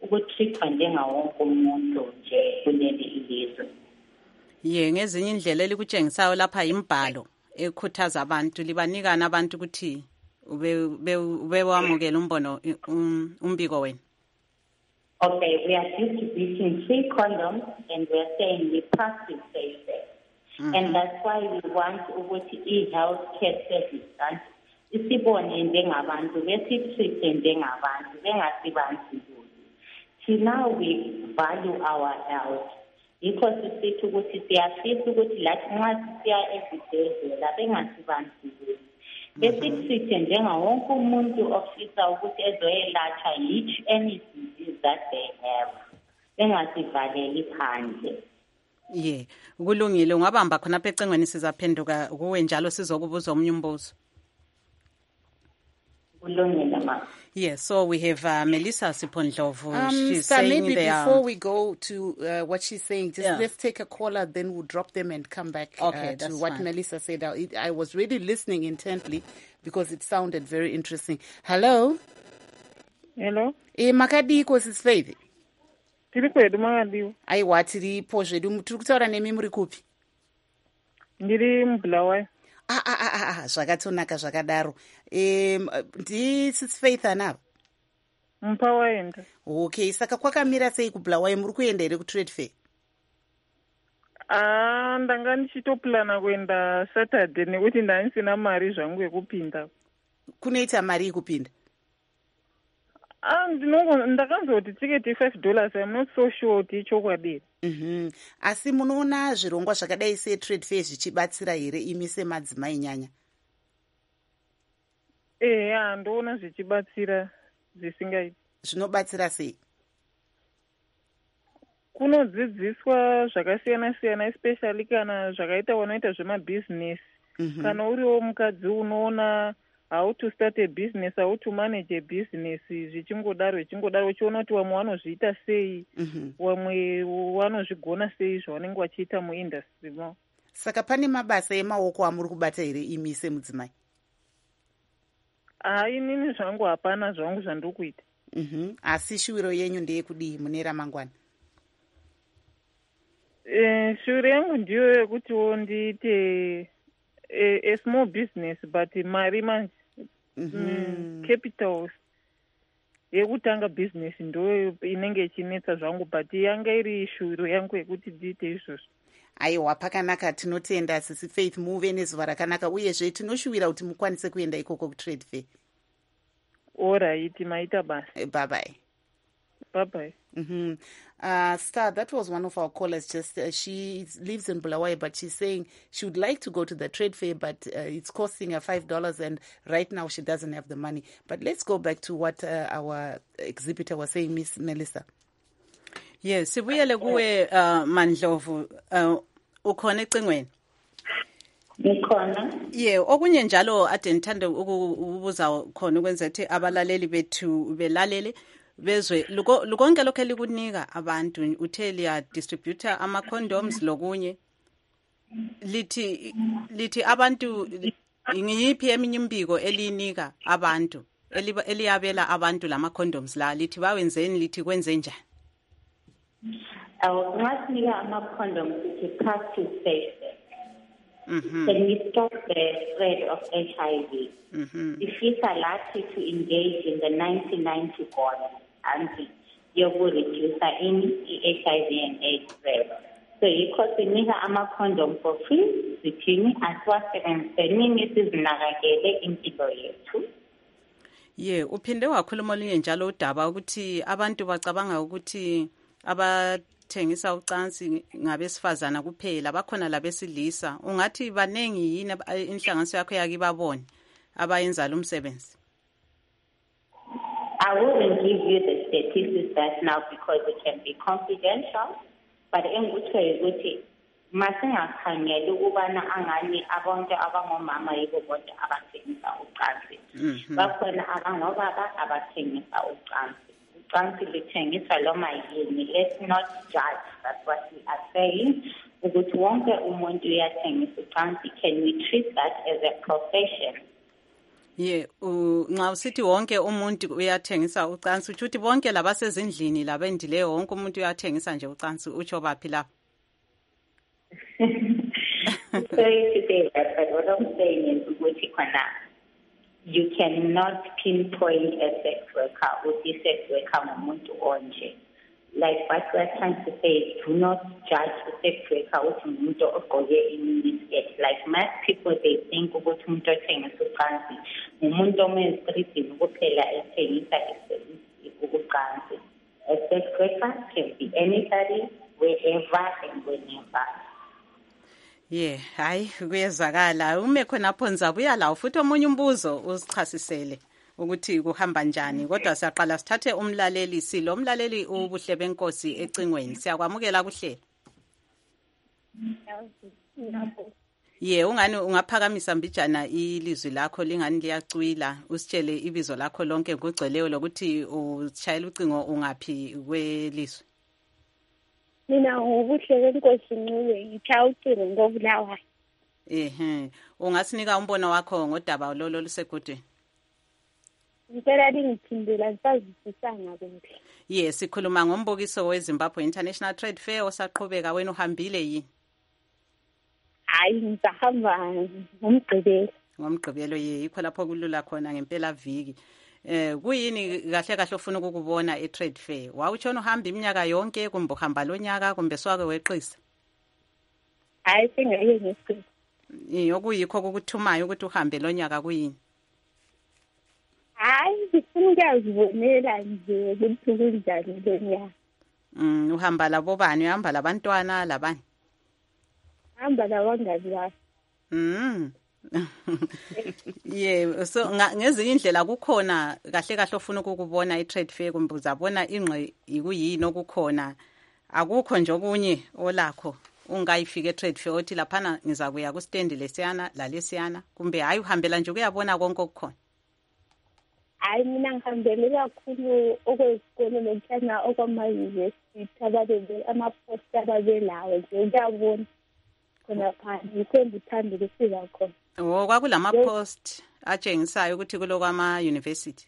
ukutreatwa njengawonke umuntu nje kuleli ilizwe. Ye ngezinye indlela elikutshengisayo lapha imbhalo ekhuthaza abantu libanikana abantu ukuthi ube ube wamukela umbono umbiko wena. Okay, we are distributing free condoms and we are saying we practice safe sex. Mm-hmm. And that's why we want ukuthi i-health care service and isibone njengabantu besitreat njengabantu bengasibandlululi. See, now we value our health because sisithi ukuthi siyafisa ukuthi lathi nxa siya ezibhedlela bengasibandlululi. Besitreat njengawonke umuntu ofisa ukuthi ezoyelatshwa each any disease that they have. Bengasivaleli phandle. Ye, kulungile ungabamba khona apha ecengweni sizaphenduka kuwe njalo sizokubuza omnye umbuzo. Kulungile ma. Yes, so we have uh, Melissa Sipondlovu. Um, she's so saying maybe there, before we go to uh, what she's saying, just Yeah. let's take a caller, then we'll drop them and come back Okay, uh, to that's what fine. Melissa said. I, I was really listening intently because it sounded very interesting. Hello? Hello? Eh, makadiko sisifethi. Tiri kwedu makadiwa. Aiwa tiripo zvedu tiri kutaura nemi muri kupi? Ndiri muBulawayo. Ah ah ah ah zvakatonaka zvakadaro. Em ndisisifaith anapa. Mupawaenda. Okay, saka kwakamira sei kuBulawayo muri kuenda here kutrade fair? Ah, ndanga ndichitoplana kuenda Saturday nekuti ndaisina mari zvangu yekupinda. Kunoita mari yekupinda? Ah, ndinongo ndakanzoti tiketi five dollars. I'm not so sure kuti ichokwadi. Mhm. Asi munoona zvirongwa zvakadai se trade fair zvichibatsira here imi semadzimai nyanya? Eh, ya ndoona zvichibatsira zvisingaiti. Zvinobatsira sei? Kunodzidziswa zvakasiyana siyana especially kana zvakaita wanoita zvemabusiness. Mhm. Kana uriwo mukadzi unoona how to start a business, how to manage a business, zvichingodaro zvichingodaro uchiona kuti vamwe vanozviita sei, Mhm. vamwe vanozvigona sei zvavanenge vachiita muindustry mo. Saka pane mabasa emaoko amuri kubata here imi semudzimai? Ah, inini zvangu hapana zvangu zvandiri kuita. Mhm. Asi shuviro yenyu ndeyekudii mune ramangwana? Eh, shuviro yangu ndiyo yekutiwo ndiite a, a small business but mari manje mm, capital yekutanga business ndo inenge ichinetsa zvangu but yanga iri shuviro yangu yekuti ndiite izvozvo. Aiwa pakanaka, tinotenda sisi Faith muve nezuva rakanaka uyezve tinoshuvira kuti mukwanise kuenda ikoko kutrade fair. All right, maita basi. Bye bye. Bye bye. Mm-hmm. Uh, Star, that was one of our callers. Just uh, she lives in Bulawayo, but she's saying she would like to go to the trade fair, but uh, it's costing her five dollars, and right now she doesn't have the money. But let's go back to what uh, our exhibitor was saying, Miss Melissa. Yes, sibuyele kuwe uh, Mandlovu uh, ukhona ecingweni. Ngikhona. Yeah, okunye njalo ade ngithanda ukubuza khona ukwenza ukuthi abalaleli bethu belalele bezwe lukonke lokho elikunika abantu uthe liya distributor ama condoms lokunye lithi lithi abantu ngiyiphi eminye imbiko elinika abantu eliyabela abantu lama condoms la lithi bawenzeni lithi kwenze njani? Awu ngasinika ama condoms to practice safe sex. Mhm. Can we stop the spread of H I V? Mhm. If you are likely to engage in the nineteen ninety goal and you will reduce any H I V and AIDS spread. So you could need a condom for free, between as well as nini sizinakekele impilo yethu. Ye, uphinde wakhuluma olunye njalo udaba ukuthi abantu bacabanga ukuthi abathengisa ucansi ngabesifazana kuphela bakhona labesilisa. Ungathi banengi yini inhlanganiso yakho yakibabone abayenza lo msebenzi? I wouldn't give you the statistics right now because it can be confidential, but engutho ukuthi masingakhangela ukubana angani abantu abangomama yibo bodwa abathengisa ucansi. Bakhona abangobaba abathengisa ucansi. Ucansi luthengiswa loma yini. Let's not judge. That's what we are saying. Ukuthi wonke umuntu uyathengisa ucansi. Can we treat that as a profession? Ye, nxa usithi wonke umuntu uyathengisa ucansi, utsho ukuthi bonke labasezindlini labendileyo wonke umuntu uyathengisa nje ucansi, utsho baphi lapho? Sorry to say that, but what I'm saying is ukuthi khona you cannot pinpoint a sex worker uthi sex worker ngumuntu onje. Like what we're trying to say is do not judge a sex worker uthi ngumuntu ogqoke iminiskirt. Like most people, they think ukuthi umuntu othengisa ucansi ngumuntu omestridini kuphela ethengisa ucansi. A sex worker can be anybody, wherever and whenever. Yeah, hayi kuyezwakala. Ume khonapho Nzabuya lawo futhi omunye umbuzo usichasisele ukuthi kuhamba njani, kodwa siyaqala sithathe umlaleli. Silo umlaleli ubuhle benkosi ecingweni, siyakwamukela kuhle. Ye, ungani ungaphakamisa mbijana ilizwi lakho lingani liyacwila, usitshele ibizo lakho lonke ngogcweleyo lokuthi ushayela ucingo ungaphi kwelizwi. Mina ubuhle benkosi Ncube ngitha ucingo ngobulawayo. Ehe, ungasinika umbono wakho ngodaba lolo lusegudweni? Ngicela lingiphindela ngisazisisanga konke. Yes, sikhuluma ngombukiso weZimbabwe International Trade Fair osaqhubeka, wena uhambile yini? Hayi ngizahamba ngomgqibelo. Ngomgqibelo ye, yikho lapho kulula khona ngempela viki. Eh kuyini kahle kahle ofuna ukubona e-trade fair? Wawutshona uhamba iminyaka yonke kumbe uhamba lonyaka kumbe swake weqisa? Hayi singaye ngeqisa. Yokuyikho ukuthumayo ukuthi uhambe lonyaka kuyini? Hayi ngifuna ukuyazibonela nje ukuthi kunjani lonyaka. Mm, uhamba labo bani? Uhamba labantwana labani? Hamba labangani bami. Mm. Yeah, so ngezinye indlela kukhona kahle kahle ofuna ukubona i-trade fair kumbe uzabona ingqe ikuyini okukhona, akukho nje okunye olakho ungayifika e-trade fair othi laphana ngizakuya ku stand lesiyana lalesiyana, kumbe hayi uhambela nje ukuyabona konke okukhona? Hayi mina ngihambele kakhulu okwezikolo lokuthana okwama-university ababebe ama-poster ababelawo nje ukuyabona khona phansi, yikho ngithanda ukufika khona. Oh, kwakulama post atshengisayo ukuthi kulokwama university.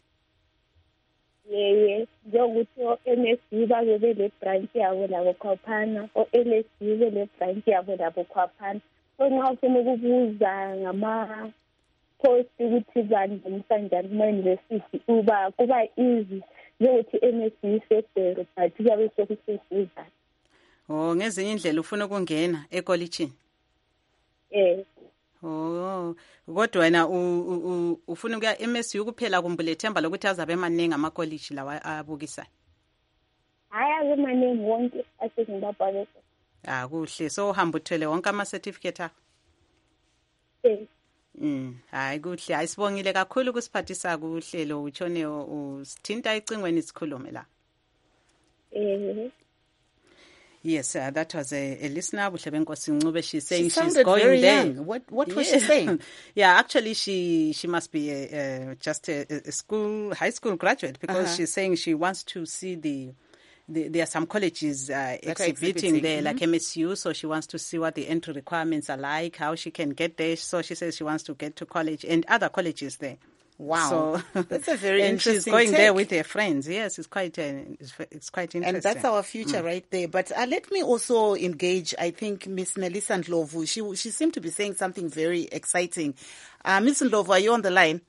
Yeye njengokuthi o-M S B babe bele branch yabo labo Khwaphana, o-L S D bele branch yabo labo Khwaphana. So nxa ufuna ukubuza ngama post ukuthi bani umsanjani kuma university uba kuba easy njengokuthi M S B February but kuyabe sokuseduza. Oh, ngezinye indlela ufuna ukungena ekolitshini? Eh. Oh, kodwa wena ufuna ukuya M S U kuphela kumbe lethemba lokuthi azabe emaningi amakoliji lawa abukisa? Hayi abe maningi wonke aseZimbabwe. Ah kuhle, so uhamba uthwele wonke ama certificate akho? Eh. Mm, hayi kuhle, ayisibongile kakhulu kusiphathisa kuhlelo utshone usithinta icingweni sikhulume la. Eh. Yes, uh, that was a, a listener. She's saying she she's going very there. Young. What what was yeah. she saying? Yeah, actually, she she must be a, uh, just a, a school high school graduate because uh-huh. she's saying she wants to see the. the there are some colleges uh, exhibiting, exhibiting there, mm-hmm. like M S U. So she wants to see what the entry requirements are like, how she can get there. So she says she wants to get to college and other colleges there. Wow, so, that's a very and interesting. She's going take. there with her friends. Yes, it's quite uh, it's, it's quite interesting. And that's our future mm. right there. But uh, let me also engage. I think Miss Nelisa Ndlovu. She she seemed to be saying something very exciting. Uh, Miss Ndlovu, are you on the line?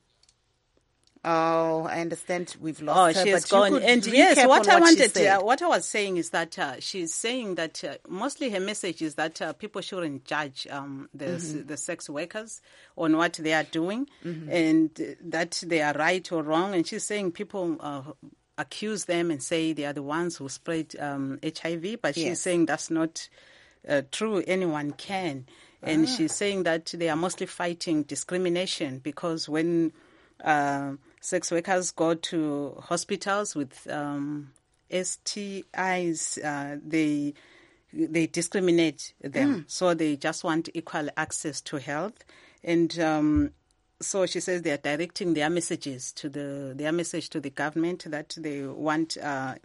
Oh, I understand we've lost oh, her. She's but gone. And yes, what, what I wanted, to, uh, what I was saying is that uh, she's saying that uh, mostly her message is that uh, people shouldn't judge um, the mm-hmm. the sex workers on what they are doing, mm-hmm. and uh, that they are right or wrong. And she's saying people uh, accuse them and say they are the ones who spread um, H I V, but yes. she's saying that's not uh, true. Anyone can, and ah. she's saying that they are mostly fighting discrimination because when uh, sex workers go to hospitals with um, S T Is, uh, they they discriminate them. Mm. So they just want equal access to health. And um, so she says they are directing their messages to the their message to the government that they want uh,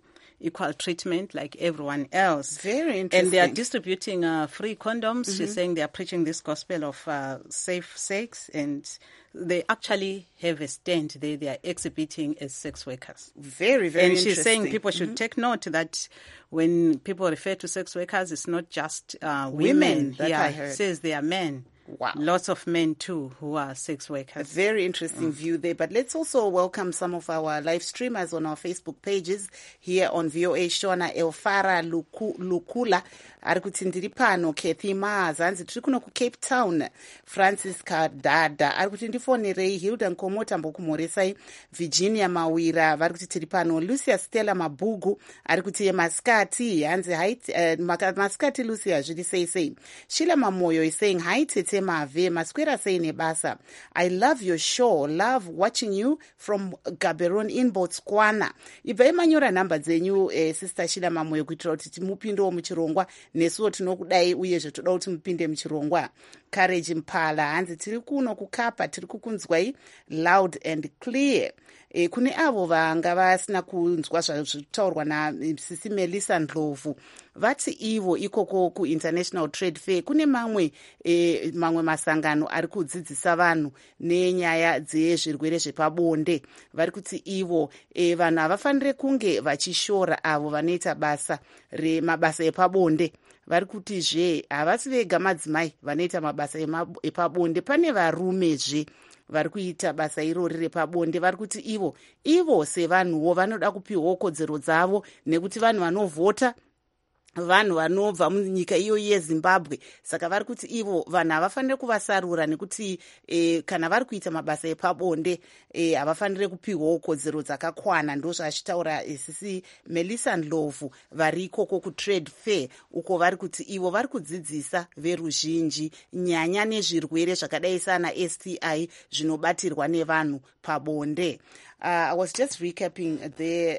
equal treatment like everyone else. Very interesting. And they are distributing uh, free condoms. Mm-hmm. She's saying they are preaching this gospel of uh, safe sex, and they actually have a stand there. They are exhibiting as sex workers. Very, very and interesting. And she's saying people should mm-hmm. take note that when people refer to sex workers, it's not just uh, women. women. That yeah, I heard. It says they are men. Wow. Lots of men too who are sex workers. A very interesting mm. view there. But let's also welcome some of our live streamers on our Facebook pages here on V O A. Shona Elfara Luku, Lukula ari kuti ndiri pano. Kathy Maazanzi tiri kuno ku Cape Town. Francis Kadada ari kuti ndifonerei. Hilda Nkomota mbokumoresai. Virginia Mawira vari kuti tiri pano. Lucia Stella Mabugu ari kuti maskati hanzi haiti uh, maskati Lucia zviri sei sei. Sheila Mamoyo is saying hi tete mave maskwera sei nebasa. I love your show. Love watching you from Gaborone in Botswana. Ibva imanyora namba dzenyu eh, sister Sheila Mamoyo kuitira kuti timupindewo muchirongwa nesuwo tinokudai uyezve toda kuti mupinde muchirongwa. Courage Mpala hanzi tiri kuno kukapa tiri kukunzwai loud and clear. E, kune avo vanga vasina kunzwa zvataurwa naSisi Melissa Ndlovu vati ivo ikoko kuInternational Trade Fair kune mamwe e, mamwe masangano ari kudzidzisa vanhu nenyaya dzezvirwere zvepabonde. Vari kuti ivo e, vanhu havafanire kunge vachishora avo vanoita basa remabasa epabonde. Vari kuti zve havasi vega madzimai vanoita mabasa epabonde, pane varumezve vari kuita basa irori repabonde. Vari kuti ivo ivo sevanhuwo vanoda kupiwawo kodzero dzavo, nekuti vanhu vanovhota vanhu vanobva munyika iyo yeZimbabwe. Saka vari kuti ivo vanhu havafanire kuvasarura, nekuti e, kana vari kuita mabasa epabonde e, havafanire kupiwawo kodzero dzakakwana. Ndo zvachitaura e, Sisi Melissa Ndlovu vari ikoko kuTrade Fair, uko vari kuti ivo vari kudzidzisa veruzhinji nyanya nezvirwere zvakadai sana S T I zvinobatirwa nevanhu pabonde. Uh, I was just recapping the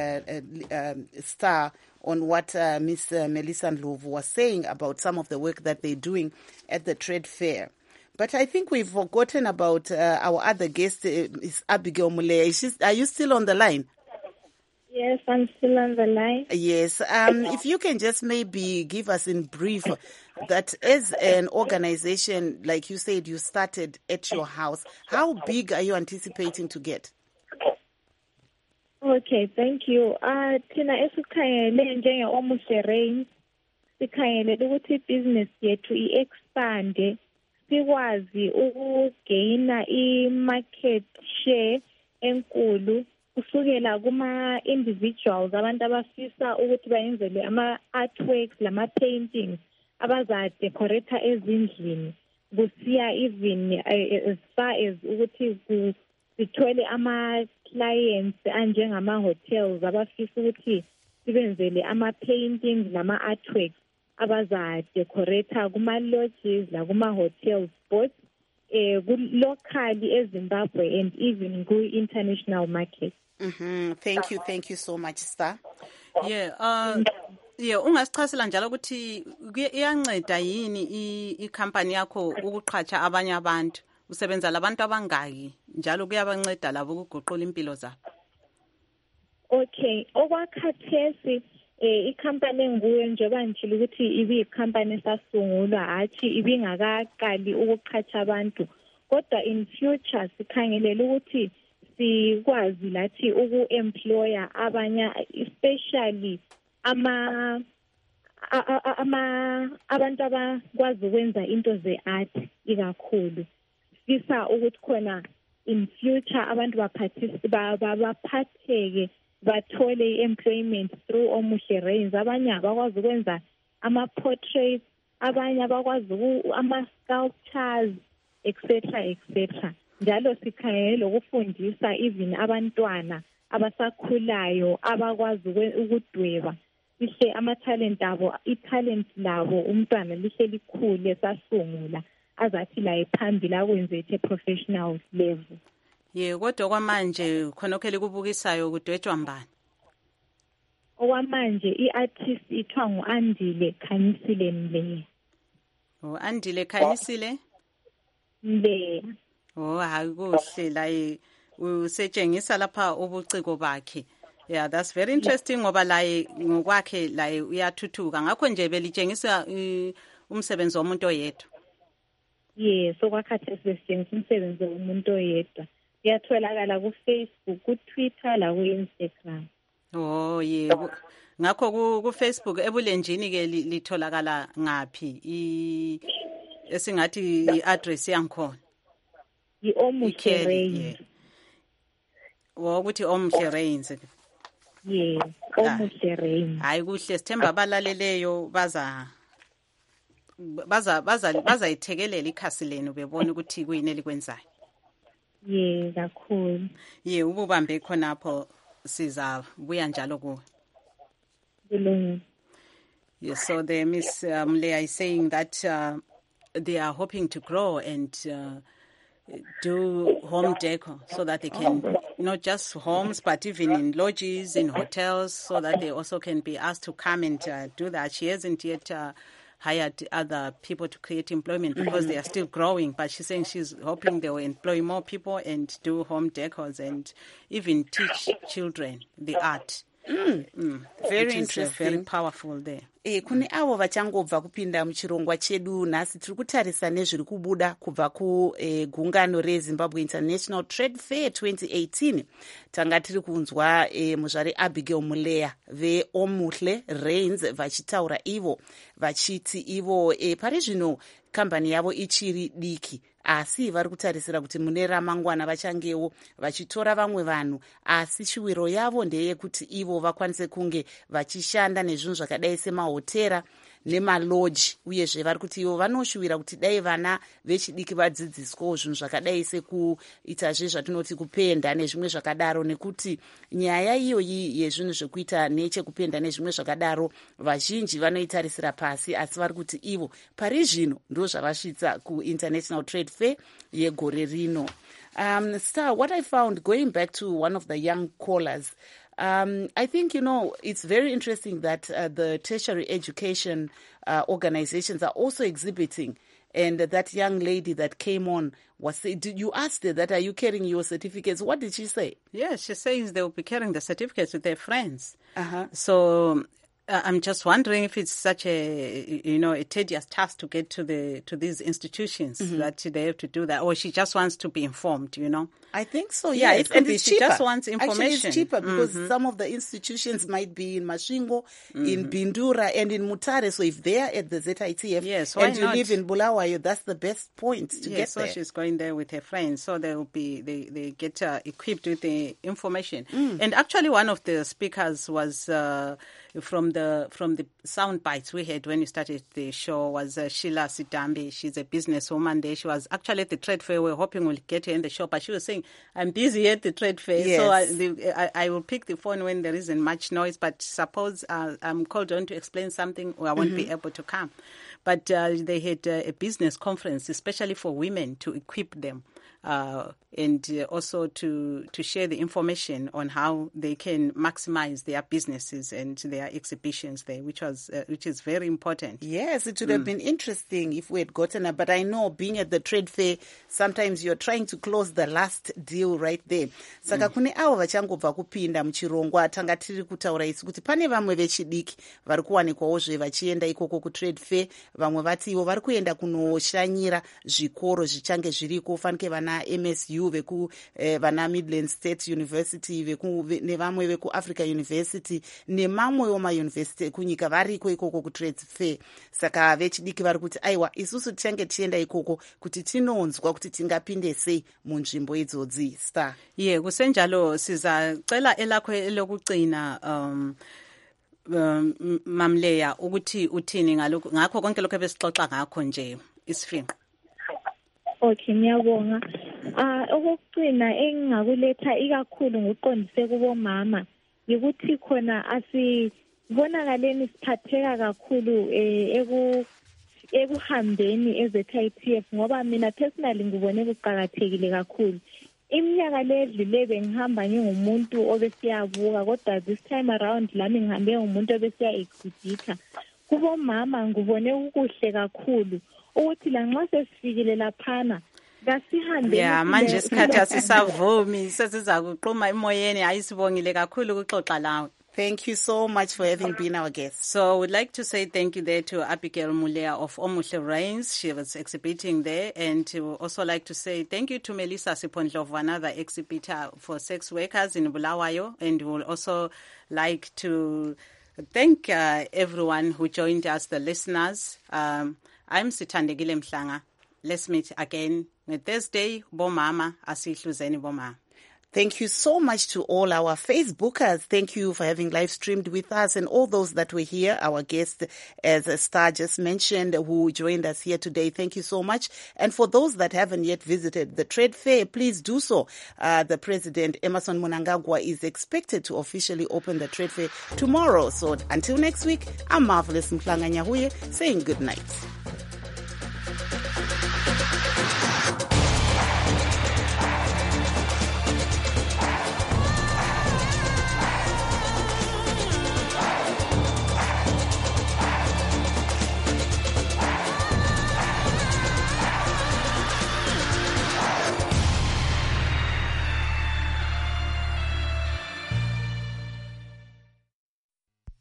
uh, uh, um, star on what uh, Miss Uh, Melissa Ndlovu was saying about some of the work that they're doing at the trade fair. But I think we've forgotten about uh, our other guest, uh, is Abigail Muleya. Is she, are you still on the line? Yes, I'm still on the line. Yes. Um, if you can just maybe give us in brief that as an organization, like you said, you started at your house, how big are you anticipating to get? Okay, thank you. Uh, thina esikhangele njenge Almost a Range, sikhangele ukuthi business yethu i-expande, sikwazi ukugaina i-market share enkulu kusukela kuma-individuals abantu abafisa ukuthi bayenzele ama-artworks lama-paintings abaza-decorata ezindlini, kusiya even uh, as far as ukuthi sithole ama-clients anjengama-hotels abafisa ukuthi sibenzele ama-paintings nama-artworks abaza-decorata kuma-lodges lakuma-hotels, both uh, locally eZimbabwe and even ku-international market. Mm-hmm. Thank you, thank you so much, Star. Yeah, uh, yeah, ungasichasela njalo ukuthi iyanceda yini i-company yakho ukuqhatsha abanye abantu, usebenza labantu abangaki njalo kuyabanceda labo ukuguqula impilo zabo? Okay, okwakhathesi eh i-company nguye njengoba ngitshilo ukuthi ibi-company sasungulwa hathi ibingakaqali ukuqhatsha abantu, kodwa in future sikhangelela ukuthi sikwazi lathi uku-employer abanye, especially ama ama abantu abakwazi ukwenza into ze-art ikakhulu. Sifisa ukuthi khona in future abantu baphatheke bathole i-employment through Omuhle Range. Abanye abakwazi ukwenza ama-portraits, abanye abakwazi ama-sculptures, etc etc. Njalo sikhangele ukufundisa even abantwana abasakhulayo abakwazi ukudweba, lihle ama-talent abo, i-talent labo umntwana lihle likhule sasungula azathi la ephambili akwenze ethe professional level. Ye, kodwa kwamanje khonokho likubukisayo kudwetshwa mbani? Okwamanje i-artist ithiwa ngu-Andile Khanyisile Mleya. Oh, Andile Khanyisile Mleya. Oh, hayi kuhle la usetshengisa lapha ubuciko bakhe. Yeah, that's very interesting ngoba laye ngokwakhe laye uyathuthuka. Ngakho nje belitshengisa umsebenzi womuntu oyedwa. Yes, okwakhathi sesitshengisa umsebenzi womuntu oyedwa. Iyatholakala ku Facebook, ku Twitter la ku Instagram. Oh yeah. Ngakho ku, ku Facebook ebulenjini ke litholakala ngapi i esingathi i-address yankhona? I-Omuhle Range. Wo ukuthi Omuhle Range. Yes, Omuhle Range. Hayi kuhle sithemba abalaleleyo baza baza baza bazayithekelela ikhasi lenu bebona ukuthi kuyini elikwenzayo. Yeah, kakhulu. Yeah, ububambe khonapho siza buya njalo kuwe. Yes, so the Miss um, Leah is saying that uh, they are hoping to grow and uh, do home decor so that they can, not just homes, but even in lodges, in hotels, so that they also can be asked to come and uh, do that. She hasn't yet uh, hired other people to create employment because mm-hmm. they are still growing, but she's saying she's hoping they will employ more people and do home decors and even teach children the art. Mm. Mm. Very interesting. Uh, very powerful there. Eh, kune avo vachangobva kupinda muchirongwa chedu nhasi tiri kutarisa nezviri kubuda kubva kugungano eh, reZimbabwe International Trade Fair twenty eighteen. Tanga tiri kunzwa eh, muzvari Abigail Muleya veOmuhle Range vachitaura ivo vachiti ivo eh, pari zvino kambani yavo ichiri diki asi vari kutarisira kuti mune ramangwana vachangewo vachitora vamwe vanhu asi shuviro yavo ndeyekuti ivo vakwanise kunge vachishanda nezvinhu zvakadai semahotera nemaloji uyezve vari kuti ivo vanoshuvira kuti dai vana vechidiki vadzidziswawo zvinhu zvakadai sekuitazve zvatinoti kupenda nezvimwe zvakadaro nekuti nyaya iyoyi yezvinhu zvekuita nechekupenda nezvimwe zvakadaro vazhinji vanoitarisira pasi asi vari kuti ivo pari zvino ndo zvavasvitsa kuInternational Trade Fair yegore rino. Um, Star, what I found, going back to one of the young callers, Um, I think, you know, it's very interesting that uh, the tertiary education uh, organizations are also exhibiting. And uh, that young lady that came on was say, did you ask her that, are you carrying your certificates? What did she say? Yes, she says they'll be carrying the certificates with their friends. Uh-huh. So uh, I'm just wondering if it's such a, you know, a tedious task to get to the to these institutions mm-hmm. that they have to do that, or she just wants to be informed, you know. I think so, yeah. yes. It could and be it's she cheaper. just wants information. Actually, it's cheaper because mm-hmm. some of the institutions might be in Masvingo, mm-hmm. in Bindura, and in Mutare. So if they are at the Z I T F yes, and you not? live in Bulawayo, that's the best point to yes, get so there. So she's going there with her friends. So they will be they they get uh, equipped with the information. Mm. And actually, one of the speakers was uh, from the from the sound bites we had when we started the show was uh, Sheila Sitambi. She's a businesswoman there. She was actually at the trade fair. We we're hoping we'll get her in the show, but she was saying, "I'm busy at the trade fair, yes. so I, the, I, I will pick the phone when there isn't much noise. But suppose uh, I'm called on to explain something, or I won't mm-hmm. be able to come." But uh, they had uh, a business conference, especially for women, to equip them. Uh, and uh, also to, to share the information on how they can maximize their businesses and their exhibitions there, which was uh, which is very important. Yes, it would have mm. been interesting if we had gotten it. But I know being at the trade fair, sometimes you're trying to close the last deal right there. Saka mm. kune avo vachangobva kupinda muchirongwa tanga tiri kutaura isi kuti pane vamwe vechidiki vari kuwanikwawo zve vachienda ikoko kutrade fair, vamwe vati ivo vari kuenda kunoshanyira zvikoro zvichange zviriko fanike vana M S U veku eh, vana Midland State University veku nevamwe veku Africa University nemamwewo mauniversity kunyika variko ikoko kutrade fair. Saka vechidiki vari kuti aiwa isusu tichange tienda ikoko kuti tinonzwa kuti tingapinde sei munzvimbo idzodzi. Star ye yeah, kusenjalo sizacela elakho elokucina um um Mamleya ukuthi uthini ngalokho ngakho konke lokho besixoxa ngakho nje isifinqo. Okay, ngiyabonga. Ah, okugcina engakuletha ikakhulu ngokuqondise kubomama ukuthi khona asibonakaleni siphatheka kakhulu eku ekuhambeni eze K T F ngoba mina personally ngibone kuqhakathekile kakhulu. Iminyaka ledlule bengihamba ngingumuntu obesiyabuka kodwa this time around lami ngihambe ngumuntu obesiya exhibita. Kubomama ngibone ukuhle kakhulu ukuthi lanxa sesifikile laphana kasihambe Yeah, manje isikhathi asisavumi sesiza kuqhuma emoyeni. Ayisibongile kakhulu ukuxoxa lawe. Thank you so much for having been our guest. So we'd like to say thank you there to Abigail Mulea of Omuhle Rains. She was exhibiting there. And to also like to say thank you to Melissa Sipondlovu, another exhibitor for sex workers in Bulawayo. And we'll also like to thank uh, everyone who joined us, the listeners. Um, I'm Sithandegile Mhlanga. Let's meet again on Thursday. Bomama, asihluzeni bomama. Thank you so much to all our Facebookers. Thank you for having live streamed with us, and all those that were here, our guests, as Star just mentioned, who joined us here today. Thank you so much. And for those that haven't yet visited the trade fair, please do so. Uh, the President, Emmerson Mnangagwa, is expected to officially open the trade fair tomorrow. So until next week, I'm Marvelous Mhlanga Nyahuye saying good night.